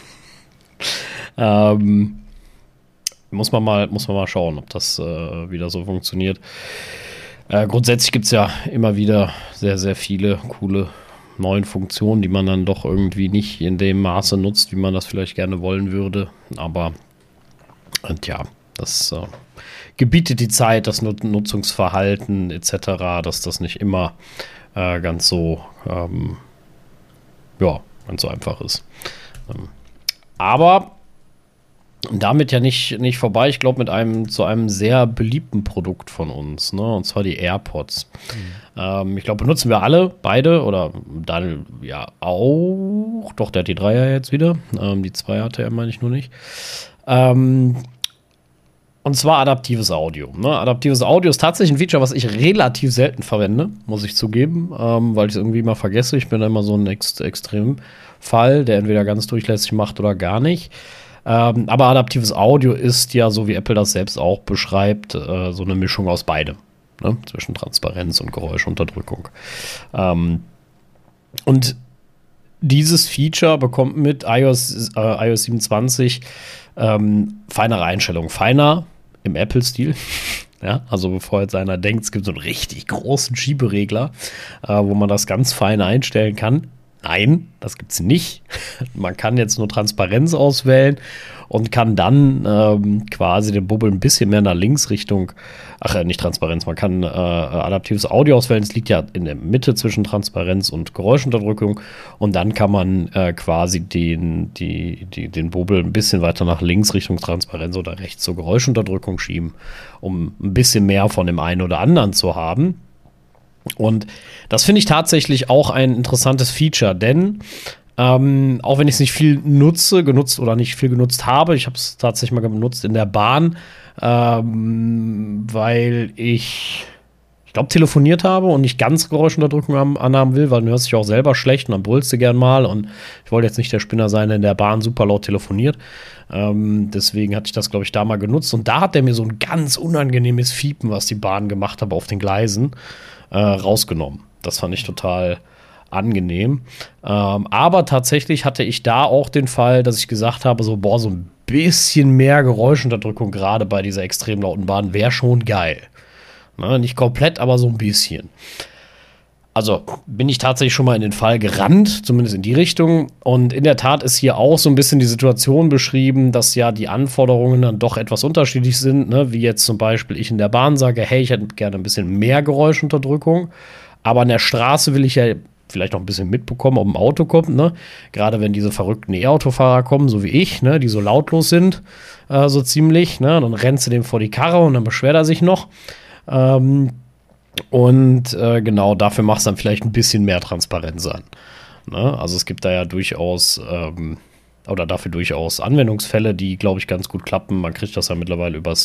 Speaker 1: ähm, muss man mal, muss man mal schauen, ob das äh, wieder so funktioniert. Äh, grundsätzlich gibt es ja immer wieder sehr, sehr viele coole neue Funktionen, die man dann doch irgendwie nicht in dem Maße nutzt, wie man das vielleicht gerne wollen würde. Aber und ja, das äh, gebietet die Zeit, das Nut- Nutzungsverhalten et cetera, dass das nicht immer äh, ganz so ähm, ja, ganz so einfach ist. Ähm, aber damit ja nicht, nicht vorbei. Ich glaube, mit einem zu einem sehr beliebten Produkt von uns, ne? Und zwar die AirPods. Mhm. Ähm, ich glaube, benutzen wir alle, beide, oder Daniel ja auch. Doch, der hat die Dreier jetzt wieder. Ähm, die zwei hatte er, meine ich, nur nicht. Ähm, Und zwar adaptives Audio. Ne? Adaptives Audio ist tatsächlich ein Feature, was ich relativ selten verwende, muss ich zugeben, ähm, weil ich es irgendwie mal vergesse. Ich bin da immer so ein Ext- Extremfall, der entweder ganz durchlässig macht oder gar nicht. Ähm, aber adaptives Audio ist ja, so wie Apple das selbst auch beschreibt, äh, so eine Mischung aus beidem, ne? Zwischen Transparenz und Geräuschunterdrückung. Ähm, und dieses Feature bekommt mit iOS, äh, iOS siebenundzwanzig ähm, feinere Einstellungen. Feiner im Apple-Stil. Ja, also bevor jetzt einer denkt, es gibt so einen richtig großen Schieberegler, äh, wo man das ganz fein einstellen kann. Nein, das gibt's nicht. Man kann jetzt nur Transparenz auswählen und kann dann ähm, quasi den Bubble ein bisschen mehr nach links Richtung, ach, äh, nicht Transparenz, man kann äh, adaptives Audio auswählen. Es liegt ja in der Mitte zwischen Transparenz und Geräuschunterdrückung und dann kann man äh, quasi den, die, die, den Bubble ein bisschen weiter nach links Richtung Transparenz oder rechts zur Geräuschunterdrückung schieben, um ein bisschen mehr von dem einen oder anderen zu haben. Und das finde ich tatsächlich auch ein interessantes Feature, denn ähm, auch wenn ich es nicht viel nutze, genutzt oder nicht viel genutzt habe, ich habe es tatsächlich mal genutzt in der Bahn, ähm, weil ich, ich glaube, telefoniert habe und nicht ganz Geräuschunterdrückung an, anhaben will, weil du hörst dich auch selber schlecht und dann brüllst du gern mal und ich wollte jetzt nicht der Spinner sein, der in der Bahn super laut telefoniert. Ähm, deswegen hatte ich das, glaube ich, da mal genutzt und da hat der mir so ein ganz unangenehmes Fiepen, was die Bahn gemacht hat auf den Gleisen, Äh, rausgenommen. Das fand ich total angenehm. Ähm, aber tatsächlich hatte ich da auch den Fall, dass ich gesagt habe, so, boah, so ein bisschen mehr Geräuschunterdrückung gerade bei dieser extrem lauten Bahn wäre schon geil. Ne, nicht komplett, aber so ein bisschen. Also bin ich tatsächlich schon mal in den Fall gerannt, zumindest in die Richtung. Und in der Tat ist hier auch so ein bisschen die Situation beschrieben, dass ja die Anforderungen dann doch etwas unterschiedlich sind. Ne? Wie jetzt zum Beispiel ich in der Bahn sage, hey, ich hätte gerne ein bisschen mehr Geräuschunterdrückung. Aber an der Straße will ich ja vielleicht noch ein bisschen mitbekommen, ob ein Auto kommt. Ne? Gerade wenn diese verrückten E-Autofahrer kommen, so wie ich, ne? Die so lautlos sind, äh, so ziemlich. Ne? Dann rennst du dem vor die Karre und dann beschwert er sich noch. Ähm, Und äh, genau dafür macht es dann vielleicht ein bisschen mehr Transparenz an. Ne? Also es gibt da ja durchaus, ähm, oder dafür durchaus Anwendungsfälle, die, glaube ich, ganz gut klappen. Man kriegt das ja mittlerweile übers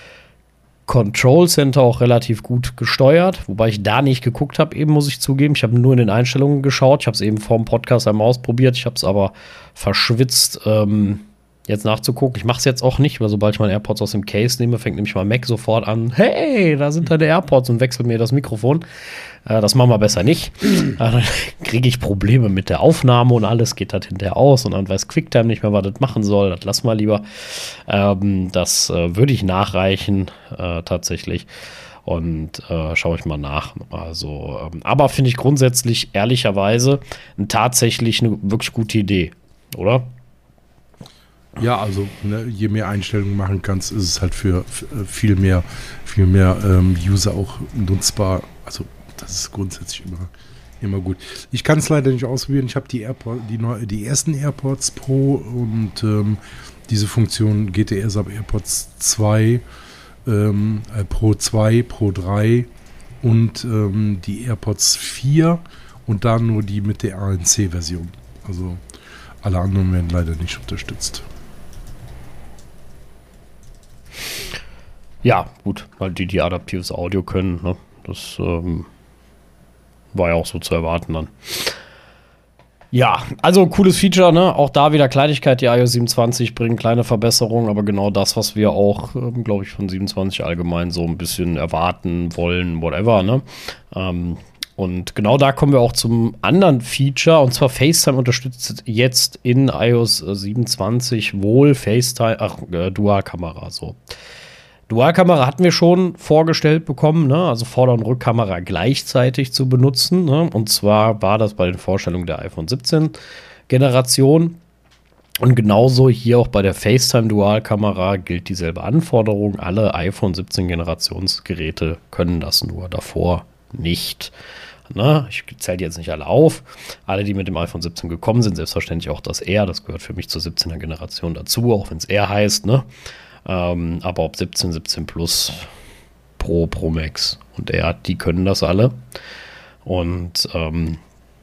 Speaker 1: Control Center auch relativ gut gesteuert. Wobei ich da nicht geguckt habe, eben muss ich zugeben. Ich habe nur in den Einstellungen geschaut. Ich habe es eben vor dem Podcast einmal ausprobiert. Ich habe es aber verschwitzt, ähm, jetzt nachzugucken. Ich mache es jetzt auch nicht, weil sobald ich meine AirPods aus dem Case nehme, fängt nämlich mein Mac sofort an, hey, da sind deine AirPods und wechselt mir das Mikrofon. Äh, das machen wir besser nicht. äh, dann kriege ich Probleme mit der Aufnahme und alles geht halt hinterher aus und dann weiß QuickTime nicht mehr, was das machen soll. Das lass mal lieber. Ähm, das äh, würde ich nachreichen, äh, tatsächlich. Und äh, schaue ich mal nach. Also, ähm, aber finde ich grundsätzlich ehrlicherweise tatsächlich eine wirklich gute Idee, oder?
Speaker 2: Ja, also ne, je mehr Einstellungen machen kannst, ist es halt für, für viel mehr, viel mehr ähm, User auch nutzbar. Also das ist grundsätzlich immer, immer gut. Ich kann es leider nicht ausprobieren. Ich habe die AirPods, die, neu, die ersten AirPods Pro und ähm, diese Funktion geht erst ab AirPods zwei, ähm, äh, Pro zwei, Pro drei und ähm, die AirPods vier und dann nur die mit der A N C-Version. Also alle anderen werden leider nicht unterstützt.
Speaker 1: Ja, gut, weil die, die adaptives Audio können, ne? Das ähm, war ja auch so zu erwarten dann. Ja, also cooles Feature, ne? Auch da wieder Kleinigkeit, die iOS siebenundzwanzig bringen kleine Verbesserungen, aber genau das, was wir auch, ähm, glaube ich, von siebenundzwanzig allgemein so ein bisschen erwarten wollen, whatever, ne? Ähm, und genau da kommen wir auch zum anderen Feature, und zwar FaceTime unterstützt jetzt in iOS siebenundzwanzig wohl FaceTime, ach, äh, Dualkamera, so. Dualkamera hatten wir schon vorgestellt bekommen, ne? Also Vorder- und Rückkamera gleichzeitig zu benutzen, ne? Und zwar war das bei den Vorstellungen der iPhone siebzehn Generation. Und genauso hier auch bei der FaceTime Dualkamera gilt dieselbe Anforderung. Alle iPhone siebzehn Generationsgeräte können das nur, davor nicht. Ne? Ich zähle die jetzt nicht alle auf. Alle, die mit dem iPhone siebzehn gekommen sind, selbstverständlich auch das R. Das gehört für mich zur siebzehner Generation dazu, auch wenn es R heißt, ne? Ähm, aber ob siebzehn, siebzehn Plus, Pro, Pro Max und R, die können das alle. Und ähm,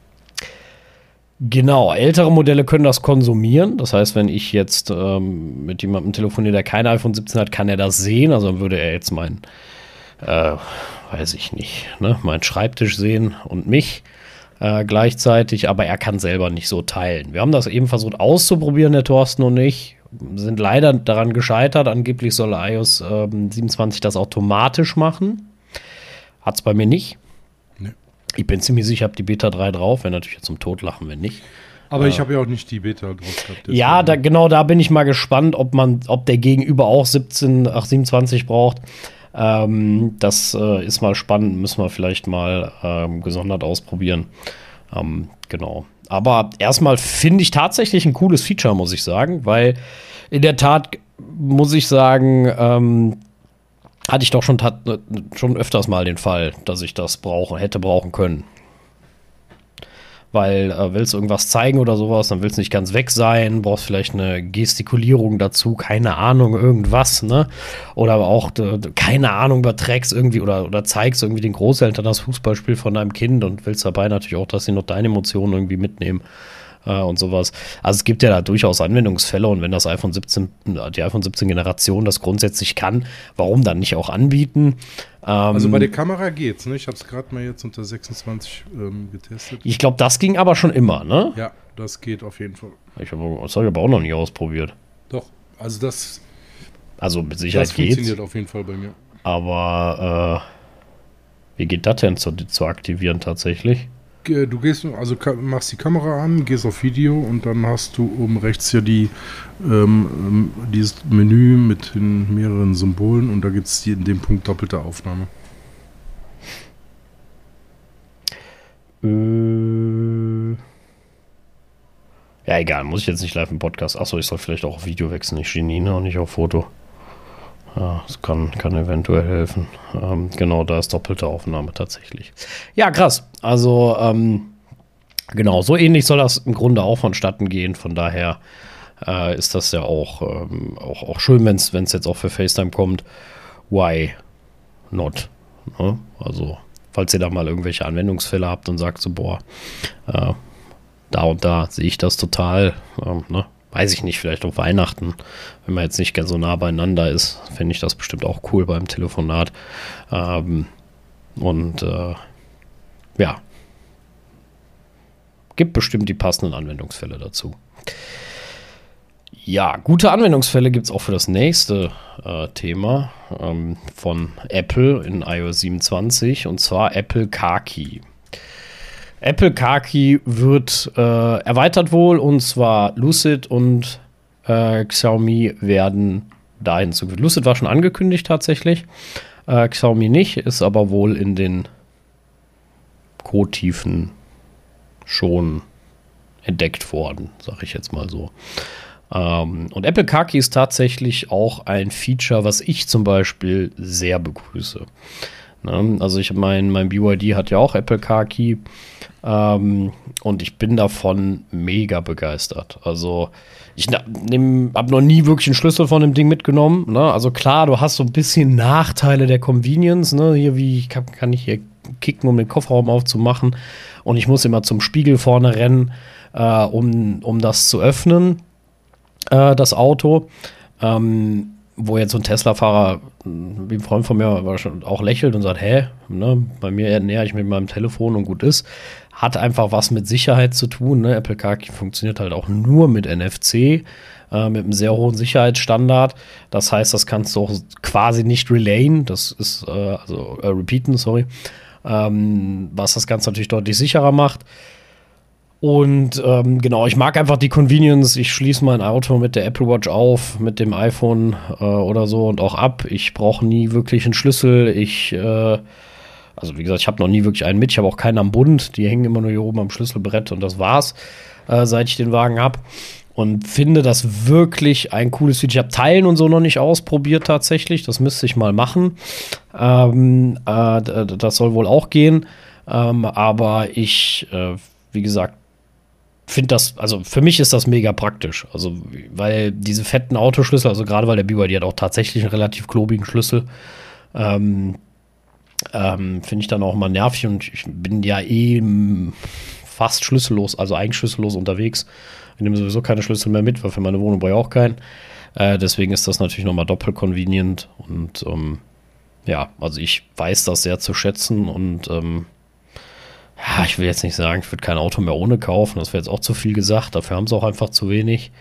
Speaker 1: genau, ältere Modelle können das konsumieren. Das heißt, wenn ich jetzt ähm, mit jemandem telefoniere, der kein iPhone siebzehn hat, kann er das sehen. Also dann würde er jetzt mein, äh, weiß ich nicht, ne, meinen Schreibtisch sehen und mich äh, gleichzeitig. Aber er kann selber nicht so teilen. Wir haben das eben versucht auszuprobieren, der Thorsten und ich. sind leider daran gescheitert. Angeblich soll iOS ähm, siebenundzwanzig das automatisch machen. Hat es bei mir nicht. Nee. Ich bin ziemlich sicher, ich habe die Beta drei drauf. Wäre natürlich zum Totlachen, wenn nicht.
Speaker 2: Aber
Speaker 1: äh,
Speaker 2: ich habe ja auch nicht die Beta drauf gehabt.
Speaker 1: Ja, da, genau da bin ich mal gespannt, ob man, ob der Gegenüber auch siebzehn, ach, siebenundzwanzig braucht. Ähm, das äh, ist mal spannend. Müssen wir vielleicht mal ähm, gesondert ausprobieren. Ähm, genau. Aber erstmal finde ich tatsächlich ein cooles Feature, muss ich sagen, weil in der Tat, muss ich sagen, ähm, hatte ich doch schon, tat, schon öfters mal den Fall, dass ich das brauche, hätte brauchen können. Weil äh, willst du irgendwas zeigen oder sowas, dann willst du nicht ganz weg sein, brauchst vielleicht eine Gestikulierung dazu, keine Ahnung, irgendwas, ne? Oder aber auch, de, de, keine Ahnung, überträgst irgendwie oder, oder zeigst irgendwie den Großeltern das Fußballspiel von deinem Kind und willst dabei natürlich auch, dass sie noch deine Emotionen irgendwie mitnehmen äh, und sowas. Also es gibt ja da durchaus Anwendungsfälle und wenn das iPhone siebzehn, die iPhone siebzehn Generation das grundsätzlich kann, warum dann nicht auch anbieten?
Speaker 2: Also bei der Kamera geht's, ne? Ich habe es gerade mal jetzt unter sechsundzwanzig ähm, getestet.
Speaker 1: Ich glaube, das ging aber schon immer, ne?
Speaker 2: Ja, das geht auf jeden Fall.
Speaker 1: Ich habe das hab ich aber auch noch nie ausprobiert.
Speaker 2: Doch, also das
Speaker 1: Also mit Sicherheit
Speaker 2: das
Speaker 1: geht's.
Speaker 2: funktioniert auf jeden Fall bei mir.
Speaker 1: Aber äh, wie geht das denn zu, zu aktivieren tatsächlich?
Speaker 2: Du gehst, also machst die Kamera an, gehst auf Video und dann hast du oben rechts ja die ähm, dieses Menü mit den mehreren Symbolen und da gibt es in dem Punkt doppelte Aufnahme.
Speaker 1: Äh, ja, egal, muss ich jetzt nicht live im Podcast. Achso, ich soll vielleicht auch auf Video wechseln. Ich Genie, ne, und nicht auf Foto. Ja, das kann, kann eventuell helfen. Ähm, genau, da ist doppelte Aufnahme tatsächlich. Ja, krass. Also, ähm, genau, so ähnlich soll das im Grunde auch vonstatten gehen. Von daher äh, ist das ja auch, ähm, auch, auch schön, wenn es jetzt auch für FaceTime kommt. Why not? Ne? Also, falls ihr da mal irgendwelche Anwendungsfälle habt und sagt so, boah, äh, da und da sehe ich das total, ähm, ne? Weiß ich nicht, vielleicht auf Weihnachten, wenn man jetzt nicht ganz so nah beieinander ist, finde ich das bestimmt auch cool beim Telefonat. Ähm, und äh, ja, gibt bestimmt die passenden Anwendungsfälle dazu. Ja, gute Anwendungsfälle gibt es auch für das nächste äh, Thema ähm, von Apple in iOS siebenundzwanzig, und zwar Apple Car Key. Apple Car Key wird äh, erweitert wohl, und zwar Lucid und äh, Xiaomi werden da hinzugefügt. Lucid war schon angekündigt tatsächlich, äh, Xiaomi nicht, ist aber wohl in den Code-Tiefen schon entdeckt worden, sag ich jetzt mal so. Ähm, und Apple Car Key ist tatsächlich auch ein Feature, was ich zum Beispiel sehr begrüße. Ne? Also ich mein, mein B Y D hat ja auch Apple Car Key. Ähm, und ich bin davon mega begeistert. Also ich habe noch nie wirklich einen Schlüssel von dem Ding mitgenommen. Ne? Also klar, du hast so ein bisschen Nachteile der Convenience. Ne? Hier, wie ich kann, kann ich hier kicken, um den Kofferraum aufzumachen. Und ich muss immer zum Spiegel vorne rennen, äh, um, um das zu öffnen, äh, das Auto. Ähm, wo jetzt so ein Tesla-Fahrer, wie ein Freund von mir, auch lächelt und sagt, hä, ne, bei mir näher ich mit meinem Telefon und gut ist. Hat einfach was mit Sicherheit zu tun. Ne? Apple Car Key funktioniert halt auch nur mit N F C, äh, mit einem sehr hohen Sicherheitsstandard. Das heißt, das kannst du auch quasi nicht relayen, das ist, äh, also äh, repeaten, sorry, ähm, was das Ganze natürlich deutlich sicherer macht. Und ähm, genau, ich mag einfach die Convenience. Ich schließe mein Auto mit der Apple Watch auf, mit dem iPhone äh, oder so und auch ab. Ich brauche nie wirklich einen Schlüssel. Ich, äh, also wie gesagt, ich habe noch nie wirklich einen mit. Ich habe auch keinen am Bund. Die hängen immer nur hier oben am Schlüsselbrett und das war's, äh, seit ich den Wagen habe. Und finde das wirklich ein cooles Feature. Ich habe Teilen und so noch nicht ausprobiert tatsächlich. Das müsste ich mal machen. Ähm, äh, das soll wohl auch gehen. Ähm, aber ich, äh, wie gesagt, finde das, also für mich ist das mega praktisch. Also, weil diese fetten Autoschlüssel, also gerade weil der B Y D hat auch tatsächlich einen relativ klobigen Schlüssel, ähm, ähm, finde ich dann auch mal nervig, und ich bin ja eh fast schlüssellos, also eigentlich schlüssellos unterwegs. Ich nehme sowieso keine Schlüssel mehr mit, weil für meine Wohnung brauche ich auch keinen. Äh, deswegen ist das natürlich nochmal doppelt convenient. Und ähm, ja, also ich weiß das sehr zu schätzen und ähm, ja, ich will jetzt nicht sagen, ich würde kein Auto mehr ohne kaufen, das wäre jetzt auch zu viel gesagt, dafür haben sie auch einfach zu wenig.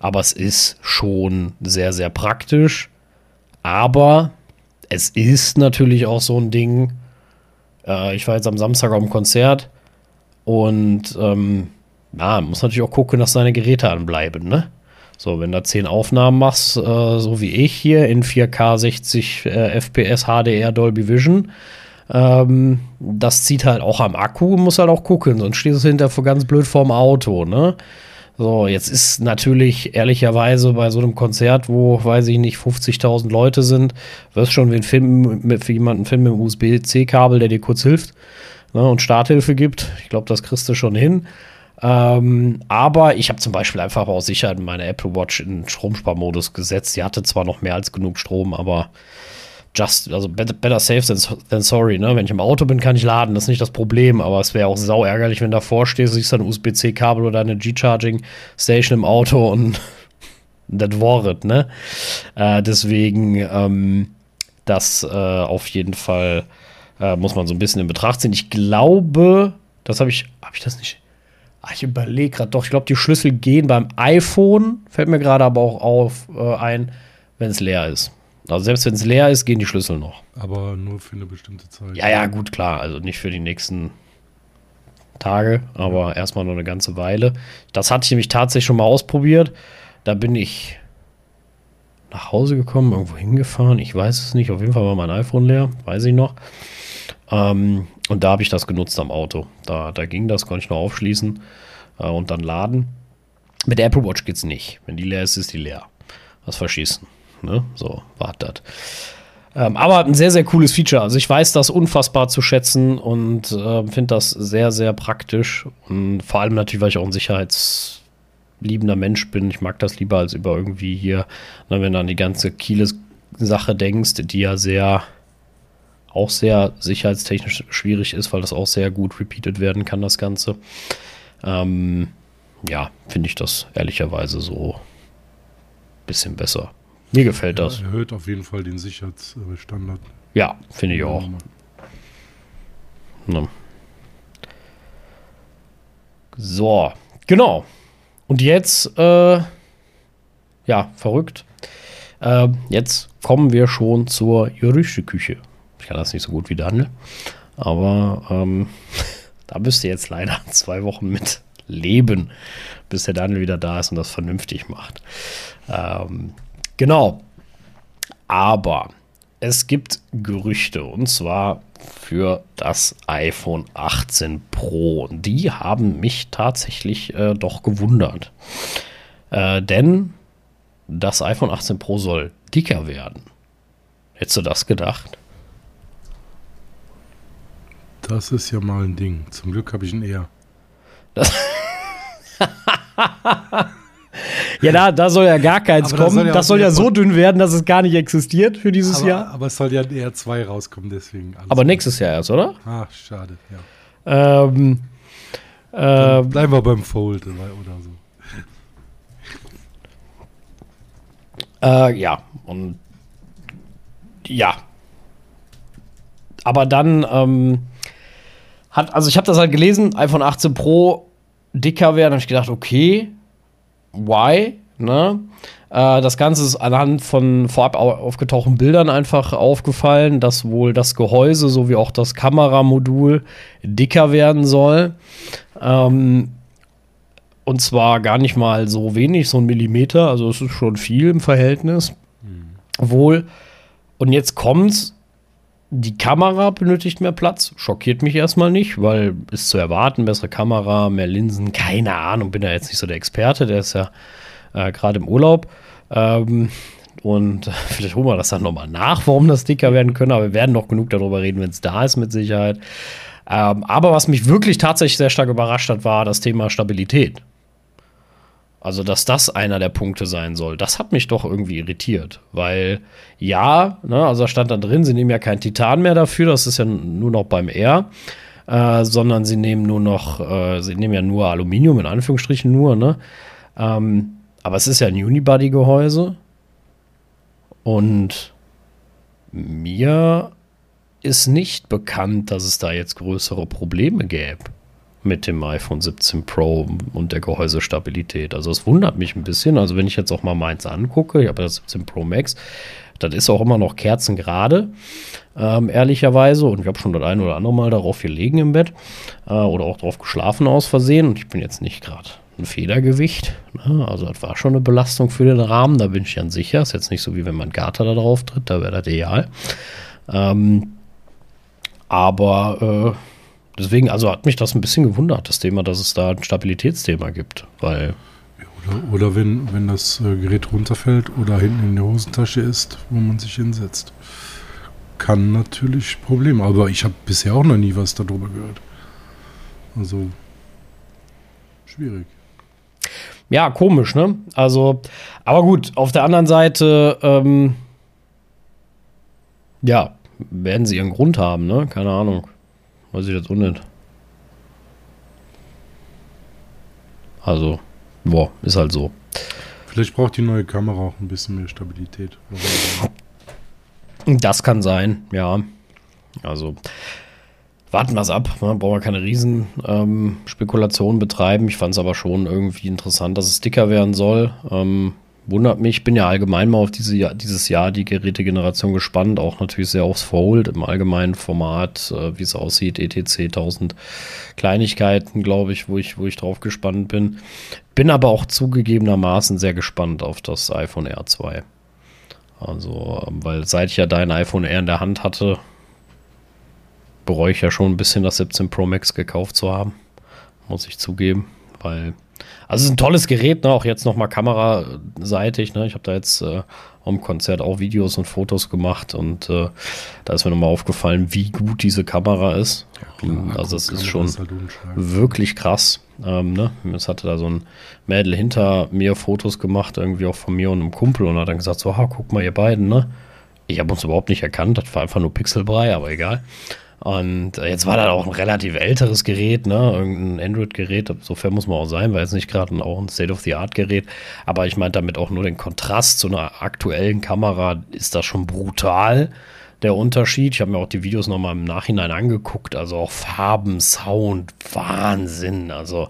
Speaker 1: aber es ist schon sehr, sehr praktisch. Aber es ist natürlich auch so ein Ding. Äh, ich war jetzt am Samstag auf dem Konzert und ähm, na, muss natürlich auch gucken, dass deine Geräte anbleiben, ne? So, wenn du zehn Aufnahmen machst, äh, so wie ich hier in vier K sechzig äh, F P S H D R Dolby Vision, ähm, das zieht halt auch am Akku, muss halt auch gucken, sonst stehst du hinterher ganz blöd vorm Auto, ne? So, jetzt ist natürlich ehrlicherweise bei so einem Konzert, wo, weiß ich nicht, fünfzigtausend Leute sind, wirst schon wie ein Film mit, für jemanden einen Film mit einem U S B-C-Kabel, der dir kurz hilft, ne, und Starthilfe gibt. Ich glaube, das kriegst du schon hin. Ähm, aber ich habe zum Beispiel einfach aus Sicherheit meine Apple Watch in Stromsparmodus gesetzt. Sie hatte zwar noch mehr als genug Strom, aber just, also better, better safe than, than sorry, ne? Wenn ich im Auto bin, kann ich laden, das ist nicht das Problem, aber es wäre auch sau ärgerlich, wenn du davor stehst, siehst du ein U S B-C-Kabel oder eine G-Charging-Station im Auto und das Wort, ne? Äh, deswegen, ähm, das äh, auf jeden Fall äh, muss man so ein bisschen in Betracht ziehen. Ich glaube, das habe ich, habe ich das nicht, ach, ich überlege gerade, doch, ich glaube, die Schlüssel gehen beim iPhone, fällt mir gerade aber auch auf äh, ein, wenn es leer ist. Also selbst wenn es leer ist, gehen die Schlüssel noch.
Speaker 2: Aber nur für eine bestimmte Zeit.
Speaker 1: Ja, ja, gut, klar. Also nicht für die nächsten Tage, aber ja. Erstmal noch eine ganze Weile. Das hatte ich nämlich tatsächlich schon mal ausprobiert. Da bin ich nach Hause gekommen, irgendwo hingefahren. Ich weiß es nicht. Auf jeden Fall war mein iPhone leer, weiß ich noch. Ähm, und da habe ich das genutzt am Auto. Da, da ging das, konnte ich noch aufschließen äh, und dann laden. Mit der Apple Watch geht's nicht. Wenn die leer ist, ist die leer. Das verschießen. Ne? So, wartet. Ähm, aber ein sehr, sehr cooles Feature. Also ich weiß das unfassbar zu schätzen und äh, finde das sehr, sehr praktisch. Und vor allem natürlich, weil ich auch ein sicherheitsliebender Mensch bin. Ich mag das lieber als über irgendwie hier, ne, wenn du an die ganze Keyless-Sache denkst, die ja sehr, auch sehr sicherheitstechnisch schwierig ist, weil das auch sehr gut repeated werden kann, das Ganze. Ähm, ja, finde ich das ehrlicherweise so ein bisschen besser. Mir gefällt
Speaker 2: ja,
Speaker 1: das.
Speaker 2: Erhöht auf jeden Fall den Sicherheitsstandard.
Speaker 1: Ja, finde ich auch. Ne. So, genau. Und jetzt, äh, ja, verrückt. Äh, jetzt kommen wir schon zur Gerüchteküche. Ich kann das nicht so gut wie Daniel, aber ähm, da müsst ihr jetzt leider zwei Wochen mit leben, bis der Daniel wieder da ist und das vernünftig macht. Ähm, Genau, aber es gibt Gerüchte und zwar für das iPhone achtzehn Pro. Die haben mich tatsächlich äh, doch gewundert, äh, denn das iPhone achtzehn Pro soll dicker werden. Hättest du das gedacht?
Speaker 2: Das ist ja mal ein Ding. Zum Glück habe ich ihn eher.
Speaker 1: Das Ja, da, da soll ja gar keins
Speaker 2: aber
Speaker 1: kommen. Das soll ja, das soll ja so dünn werden, dass es gar nicht existiert für dieses
Speaker 2: aber,
Speaker 1: Jahr.
Speaker 2: Aber es soll ja eher zwei rauskommen, deswegen.
Speaker 1: Aber gut. Nächstes Jahr erst, oder?
Speaker 2: Ach, schade, ja.
Speaker 1: Ähm, äh,
Speaker 2: bleiben wir beim Fold oder so.
Speaker 1: Äh, ja, und ja. Aber dann ähm, hat, also ich habe das halt gelesen, iPhone achtzehn Pro dicker werden, habe ich gedacht, okay, why, ne? Äh, das Ganze ist anhand von vorab aufgetauchten Bildern einfach aufgefallen, dass wohl das Gehäuse sowie auch das Kameramodul dicker werden soll. Ähm, und zwar gar nicht mal so wenig, so ein Millimeter, also es ist schon viel im Verhältnis. Mhm. Wohl. Und jetzt kommt's. Die Kamera benötigt mehr Platz. Schockiert mich erstmal nicht, weil ist zu erwarten, bessere Kamera, mehr Linsen, keine Ahnung, bin ja jetzt nicht so der Experte, der ist ja äh, gerade im Urlaub. Ähm, und vielleicht holen wir das dann nochmal nach, warum das dicker werden könnte, aber wir werden noch genug darüber reden, wenn es da ist, mit Sicherheit. Ähm, aber was mich wirklich tatsächlich sehr stark überrascht hat, war das Thema Stabilität. Also, dass das einer der Punkte sein soll, das hat mich doch irgendwie irritiert. Weil, ja, ne, also da stand da drin, sie nehmen ja kein Titan mehr dafür, das ist ja nur noch beim Air, äh, sondern sie nehmen nur noch, äh, sie nehmen ja nur Aluminium, in Anführungsstrichen nur, ne? Ähm, aber es ist ja ein Unibody-Gehäuse. Und mir ist nicht bekannt, dass es da jetzt größere Probleme gäbe. mit dem iPhone siebzehn Pro und der Gehäusestabilität. Also es wundert mich ein bisschen. Also wenn ich jetzt auch mal meins angucke, ich habe das siebzehn Pro Max, das ist auch immer noch kerzengerade, ähm, ehrlicherweise. Und ich habe schon das ein oder andere Mal darauf gelegen im Bett äh, oder auch drauf geschlafen aus Versehen. Und ich bin jetzt nicht gerade ein Federgewicht. Ne? Also das war schon eine Belastung für den Rahmen, da bin ich ganz sicher. Ist jetzt nicht so, wie wenn man Garter da drauf tritt, da wäre das ideal. Ähm, aber äh, deswegen, also hat mich das ein bisschen gewundert, das Thema, dass es da ein Stabilitätsthema gibt. Weil
Speaker 2: Oder, oder wenn, wenn das äh, Gerät runterfällt oder hinten in der Hosentasche ist, wo man sich hinsetzt. Kann natürlich Probleme. Aber ich habe bisher auch noch nie was darüber gehört. Also schwierig.
Speaker 1: Ja, komisch, ne? Also, aber gut, auf der anderen Seite, ähm, ja, werden sie ihren Grund haben, ne? Keine Ahnung. Weiß ich jetzt auch nicht. Also, boah, ist halt so.
Speaker 2: Vielleicht braucht die neue Kamera auch ein bisschen mehr Stabilität.
Speaker 1: Das kann sein, ja. Also, warten wir es ab. Ne? Brauchen wir keine riesen ähm, Spekulationen betreiben. Ich fand es aber schon irgendwie interessant, dass es dicker werden soll. Ähm, wundert mich. Ich bin ja allgemein mal auf diese Jahr, dieses Jahr die Gerätegeneration gespannt. Auch natürlich sehr aufs Fold im allgemeinen Format, äh, wie es aussieht. E T C tausend Kleinigkeiten, glaube ich, wo ich, wo ich drauf gespannt bin. Bin aber auch zugegebenermaßen sehr gespannt auf das iPhone R zwei. Also, weil seit ich ja dein iPhone R in der Hand hatte, bereue ich ja schon ein bisschen, das siebzehn Pro Max gekauft zu haben. Muss ich zugeben. Weil, also es ist ein tolles Gerät, ne? Auch jetzt nochmal kameraseitig. Ne? Ich habe da jetzt äh, am Konzert auch Videos und Fotos gemacht und äh, da ist mir nochmal aufgefallen, wie gut diese Kamera ist. Ja, klar, also es ist schon ist halt wirklich krass. Ähm, ne? Es hatte da so ein Mädel hinter mir Fotos gemacht, irgendwie auch von mir und einem Kumpel und hat dann gesagt, so, ah, guck mal, ihr beiden, ne? Ich habe uns überhaupt nicht erkannt, das war einfach nur Pixelbrei, aber egal. Und jetzt war das auch ein relativ älteres Gerät, ne, irgendein Android-Gerät, sofern muss man auch sein, weil es nicht gerade auch ein State-of-the-Art-Gerät, aber ich meine damit auch nur den Kontrast zu einer aktuellen Kamera, ist das schon brutal, der Unterschied. Ich habe mir auch die Videos nochmal im Nachhinein angeguckt, also auch Farben, Sound, Wahnsinn, also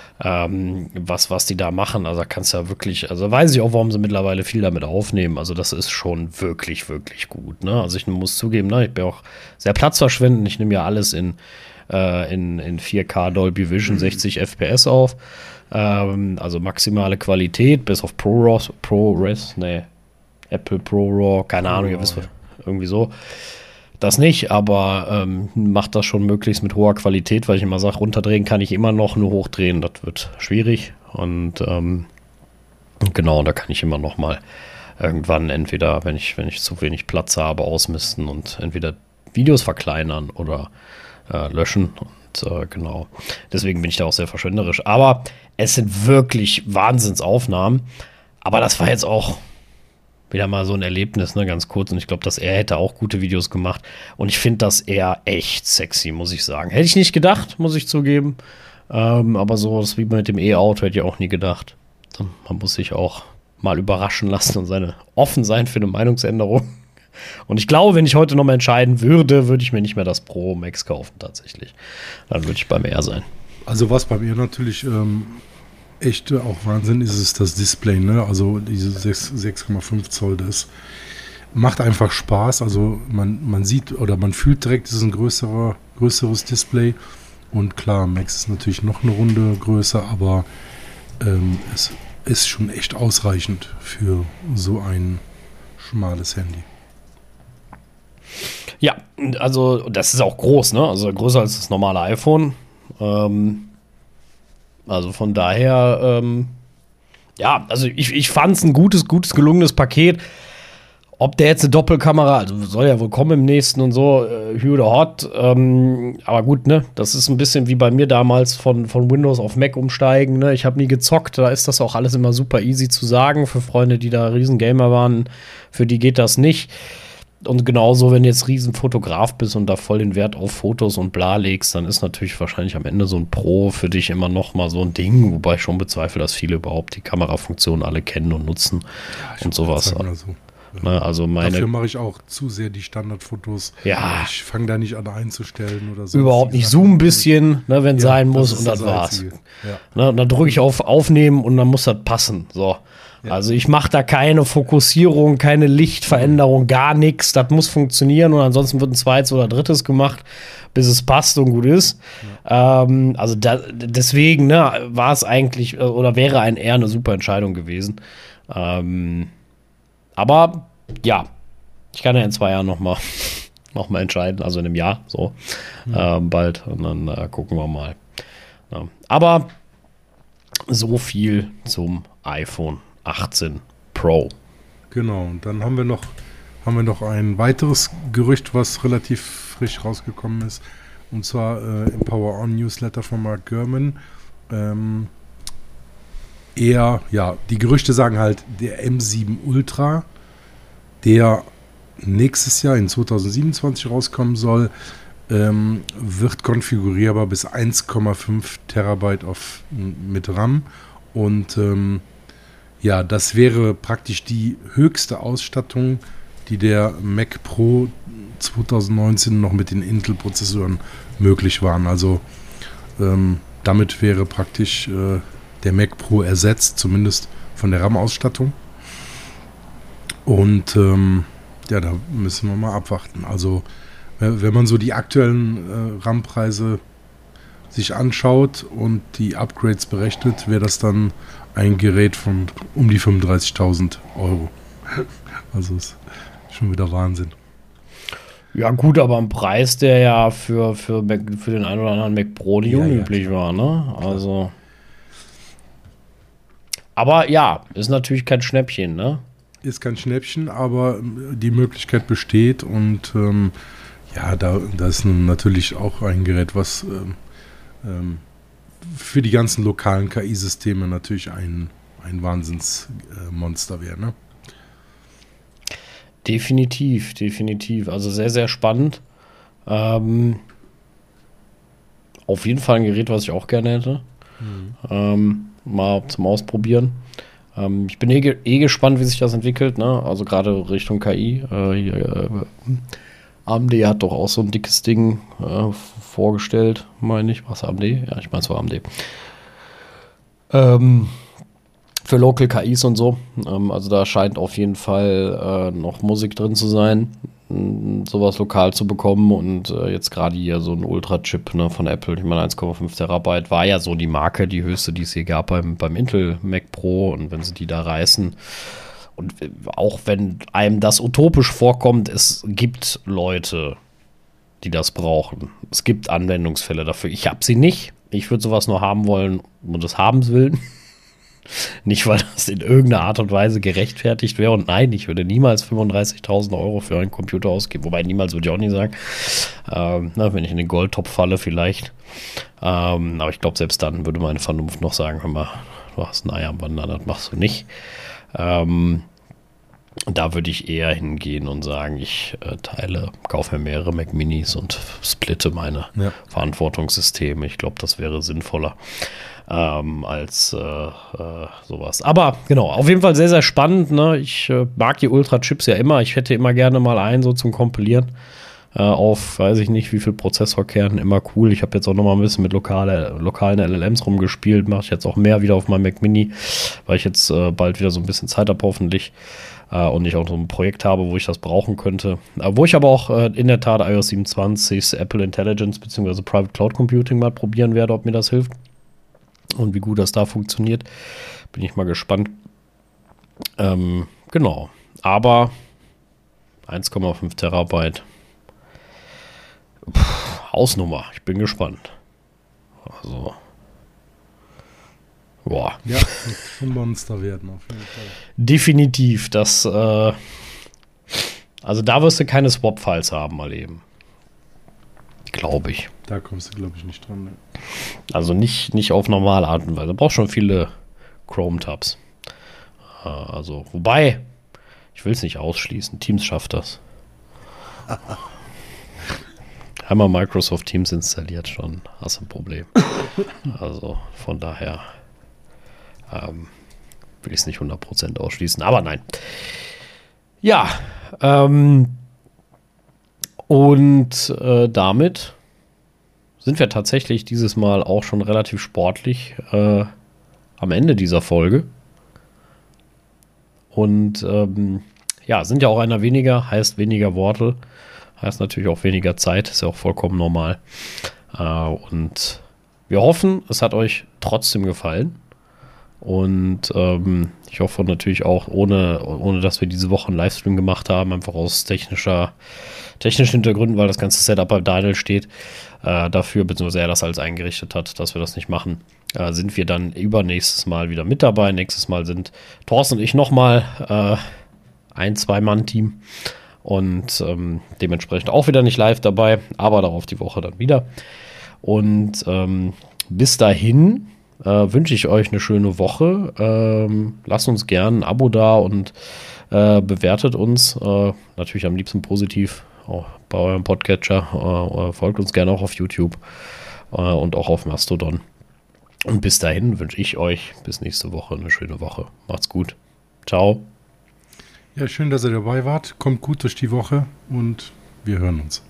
Speaker 1: ähm, was, was die da machen, also kannst du ja wirklich, also weiß ich auch, warum sie mittlerweile viel damit aufnehmen, also das ist schon wirklich, wirklich gut, ne, also ich muss zugeben, ne, ich bin auch sehr platzverschwendend, ich nehme ja alles in, äh, in, in vier K Dolby Vision mhm. sechzig F P S auf, ähm, also maximale Qualität, bis auf ProRes, ProRes, ne, Apple ProRaw, keine Ahnung, ihr wisst, ja. Irgendwie so. Das nicht, aber ähm, macht das schon möglichst mit hoher Qualität, weil ich immer sage, runterdrehen kann ich immer noch, nur hochdrehen, das wird schwierig. Und ähm, genau, da kann ich immer noch mal irgendwann entweder, wenn ich, wenn ich zu wenig Platz habe, ausmisten und entweder Videos verkleinern oder äh, löschen. Und äh, genau, deswegen bin ich da auch sehr verschwenderisch. Aber es sind wirklich Wahnsinnsaufnahmen. Aber das war jetzt auch wieder mal so ein Erlebnis, ne, ganz kurz. Und ich glaube, dass er hätte auch gute Videos gemacht. Und ich finde das eher echt sexy, muss ich sagen. Hätte ich nicht gedacht, muss ich zugeben. Ähm, aber so, das wie mit dem E-Auto hätte ich auch nie gedacht. Man muss sich auch mal überraschen lassen und seine offen sein für eine Meinungsänderung. Und ich glaube, wenn ich heute noch mal entscheiden würde, würde ich mir nicht mehr das Pro Max kaufen, tatsächlich. Dann würde ich beim R sein.
Speaker 2: Also was beim R natürlich ähm echt auch Wahnsinn ist es das Display, ne? Also diese sechs Komma fünf Zoll, das macht einfach Spaß. Also man, man sieht oder man fühlt direkt, es ist ein größerer, größeres Display. Und klar, Max ist natürlich noch eine Runde größer, aber ähm, es ist schon echt ausreichend für so ein schmales Handy.
Speaker 1: Ja, also das ist auch groß, ne? Also größer als das normale iPhone. Ähm Also von daher, ähm, ja, also ich, ich fand es ein gutes, gutes, gelungenes Paket. Ob der jetzt eine Doppelkamera, also soll ja wohl kommen im nächsten und so, äh, Hü oder Hot. Ähm, aber gut, ne, das ist ein bisschen wie bei mir damals von, von Windows auf Mac umsteigen. Ne? Ich habe nie gezockt, da ist das auch alles immer super easy zu sagen. Für Freunde, die da Riesengamer waren, für die geht das nicht. Und genauso, wenn du jetzt Riesenfotograf bist und da voll den Wert auf Fotos und bla legst, dann ist natürlich wahrscheinlich am Ende so ein Pro für dich immer noch mal so ein Ding, wobei ich schon bezweifle, dass viele überhaupt die Kamerafunktionen alle kennen und nutzen ja, und sowas.
Speaker 2: Sagen, also,
Speaker 1: Ne, also meine,
Speaker 2: Dafür mache ich auch zu sehr die Standardfotos.
Speaker 1: Ja.
Speaker 2: Ich fange da nicht an einzustellen oder so.
Speaker 1: Überhaupt nicht. Zoom ein bisschen, ne, wenn
Speaker 2: Ja,
Speaker 1: sein muss,
Speaker 2: das ist
Speaker 1: und das
Speaker 2: das
Speaker 1: war's.
Speaker 2: Einzige. Ja.
Speaker 1: Ne, und dann drücke ich auf Aufnehmen und dann muss das passen. So.
Speaker 2: Ja.
Speaker 1: Also ich mache da keine Fokussierung, keine Lichtveränderung, gar nichts. Das muss funktionieren und ansonsten wird ein zweites oder drittes gemacht, bis es passt und gut ist. Ja. Ähm, also da, deswegen ne, war es eigentlich oder wäre ein eher eine super Entscheidung gewesen. Ähm, aber ja, ich kann ja in zwei Jahren noch mal, noch mal entscheiden, also in einem Jahr so mhm. ähm, bald und dann äh, gucken wir mal. Ja. Aber so viel zum iPhone achtzehn Pro.
Speaker 2: Genau, und dann haben wir noch haben wir noch ein weiteres Gerücht, was relativ frisch rausgekommen ist, und zwar äh, im Power On Newsletter von Mark Gurman. Ähm, eher, ja, die Gerüchte sagen halt, der M sieben Ultra, der nächstes Jahr in zwanzig siebenundzwanzig rauskommen soll, ähm, wird konfigurierbar bis eins Komma fünf Terabyte auf, mit RAM, und ähm, ja, das wäre praktisch die höchste Ausstattung, die der Mac Pro zwanzig neunzehn noch mit den Intel-Prozessoren möglich waren. Also ähm, damit wäre praktisch äh, der Mac Pro ersetzt, zumindest von der RAM-Ausstattung. Und ähm, ja, da müssen wir mal abwarten. Also wenn man so die aktuellen äh, RAM-Preise sich anschaut und die Upgrades berechnet, wäre das dann ein Gerät von um die fünfunddreißigtausend Euro. Also ist schon wieder Wahnsinn.
Speaker 1: Ja gut, aber ein Preis, der ja für, für, Mac, für den einen oder anderen Mac Pro nicht
Speaker 2: ja,
Speaker 1: unüblich
Speaker 2: ja,
Speaker 1: war, ne? Also. Aber ja, ist natürlich kein Schnäppchen, ne?
Speaker 2: Ist kein Schnäppchen, aber die Möglichkeit besteht, und ähm, ja, da, da ist nun natürlich auch ein Gerät, was ähm, ähm, für die ganzen lokalen K I-Systeme natürlich ein, ein Wahnsinnsmonster äh, wäre, ne?
Speaker 1: Definitiv, definitiv. Also sehr, sehr spannend. Ähm, auf jeden Fall ein Gerät, was ich auch gerne hätte. Mhm. Ähm, mal zum Ausprobieren. Ähm, ich bin eh, eh gespannt, wie sich das entwickelt, ne? Also gerade Richtung K I. Äh, hier, äh, A M D hat doch auch so ein dickes Ding äh, vorgestellt, meine ich. Was, A M D? Ja, ich meine, es war A M D. Ähm, für Local K Is und so. Ähm, also da scheint auf jeden Fall äh, noch Musik drin zu sein, m, sowas lokal zu bekommen. Und äh, jetzt gerade hier so ein Ultra-Chip, ne, von Apple, ich meine eins Komma fünf Terabyte, war ja so die Marke, die höchste, die es hier gab beim, beim Intel Mac Pro. Und wenn sie die da reißen, und auch wenn einem das utopisch vorkommt, es gibt Leute, die das brauchen. Es gibt Anwendungsfälle dafür. Ich habe sie nicht. Ich würde sowas nur haben wollen, um des Habens willen. Nicht, weil das in irgendeiner Art und Weise gerechtfertigt wäre. Und nein, ich würde niemals fünfunddreißigtausend Euro für einen Computer ausgeben. Wobei, niemals würde ich auch nicht sagen. Ähm, na, wenn ich in den Goldtopf falle, vielleicht. Ähm, aber ich glaube, selbst dann würde meine Vernunft noch sagen, hör mal, du hast ein Ei am Wandern, das machst du nicht. Ähm, da würde ich eher hingehen und sagen, ich äh, teile, kaufe mir mehrere Mac Minis und splitte meine ja. Verantwortungssysteme. Ich glaube, das wäre sinnvoller ähm, als äh, äh, sowas. Aber genau, auf jeden Fall sehr, sehr spannend. Ne? Ich äh, mag die Ultra-Chips ja immer. Ich hätte immer gerne mal einen so zum Kompilieren äh, auf, weiß ich nicht, wie viel Prozessorkernen. Immer cool. Ich habe jetzt auch noch mal ein bisschen mit lokale, lokalen L L Ms rumgespielt. Mache ich jetzt auch mehr wieder auf meinem Mac Mini, weil ich jetzt äh, bald wieder so ein bisschen Zeit habe, hoffentlich. Uh, und ich auch so ein Projekt habe, wo ich das brauchen könnte. Uh, wo ich aber auch uh, in der Tat iOS siebenundzwanzig, Apple Intelligence bzw. Private Cloud Computing mal probieren werde, ob mir das hilft. Und wie gut das da funktioniert. Bin ich mal gespannt. Ähm, genau. Aber eins Komma fünf Terabyte. Puh, Hausnummer. Ich bin gespannt. Also... Boah.
Speaker 2: Ja, ein Monster werden auf jeden Fall.
Speaker 1: Definitiv, das, äh, also da wirst du keine Swap-Files haben mal eben. Glaube ich.
Speaker 2: Da kommst du, glaube ich, nicht dran. Ne?
Speaker 1: Also nicht, nicht auf normale Art und Weise. Du brauchst schon viele Chrome-Tabs. Äh, also, wobei, ich will es nicht ausschließen. Teams schafft das. Einmal Microsoft Teams installiert schon, hast du ein Problem. Also, von daher... Ähm, will ich es nicht hundert Prozent ausschließen, aber nein. Ja, ähm, und äh, damit sind wir tatsächlich dieses Mal auch schon relativ sportlich äh, am Ende dieser Folge. Und ähm, ja, sind ja auch einer weniger, heißt weniger Worte, heißt natürlich auch weniger Zeit, ist ja auch vollkommen normal. Äh, und wir hoffen, es hat euch trotzdem gefallen. Und ähm, ich hoffe natürlich auch, ohne, ohne dass wir diese Woche einen Livestream gemacht haben, einfach aus technischer, technischen Hintergründen, weil das ganze Setup bei Daniel steht, äh, dafür, beziehungsweise er das alles eingerichtet hat, dass wir das nicht machen, äh, sind wir dann übernächstes Mal wieder mit dabei. Nächstes Mal sind Thorsten und ich nochmal äh, ein Zwei-Mann-Team und ähm, dementsprechend auch wieder nicht live dabei, aber darauf die Woche dann wieder. Und ähm, bis dahin Äh, wünsche ich euch eine schöne Woche. Ähm, lasst uns gerne ein Abo da und äh, bewertet uns. Äh, natürlich am liebsten positiv auch bei eurem Podcatcher. Äh, folgt uns gerne auch auf YouTube äh, und auch auf Mastodon. Und bis dahin wünsche ich euch bis nächste Woche eine schöne Woche. Macht's gut. Ciao.
Speaker 2: Ja, schön, dass ihr dabei wart. Kommt gut durch die Woche und wir hören uns.